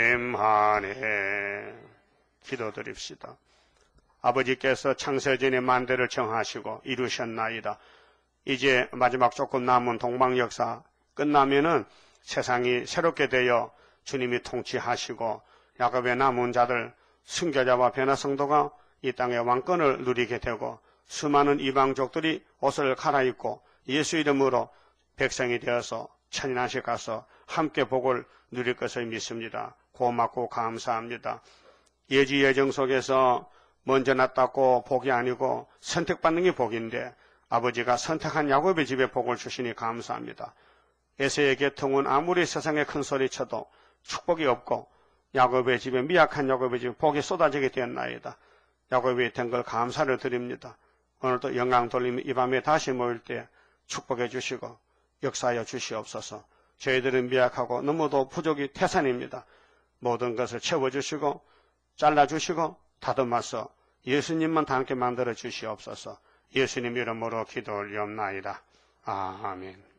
임하네. 기도드립시다. 아버지께서 창세전에 만대를 정하시고 이루셨나이다. 이제 마지막 조금 남은 동방역사 끝나면은 세상이 새롭게 되어 주님이 통치하시고 야곱의 남은 자들 순교자와 변화성도가 이 땅의 왕권을 누리게 되고 수많은 이방족들이 옷을 갈아입고 예수 이름으로 백성이 되어서 천인한식 가서 함께 복을 누릴 것을 믿습니다. 고맙고 감사합니다. 예지 예정 속에서 먼저 낳았고 복이 아니고 선택받는 게 복인데 아버지가 선택한 야곱의 집에 복을 주시니 감사합니다. 에서의 계통은 아무리 세상에 큰 소리 쳐도 축복이 없고 야곱의 집에 미약한 야곱의 집에 복이 쏟아지게 되었나이다. 야곱이 된 걸 감사를 드립니다. 오늘도 영광 돌리며 이 밤에 다시 모일 때 축복해 주시고 역사하여 주시옵소서. 저희들은 미약하고 너무도 부족이 태산입니다. 모든 것을 채워주시고 잘라주시고 다듬어서 예수님만 닮게 만들어 주시옵소서. 예수님 이름으로 기도 올리옵나이다. 아멘.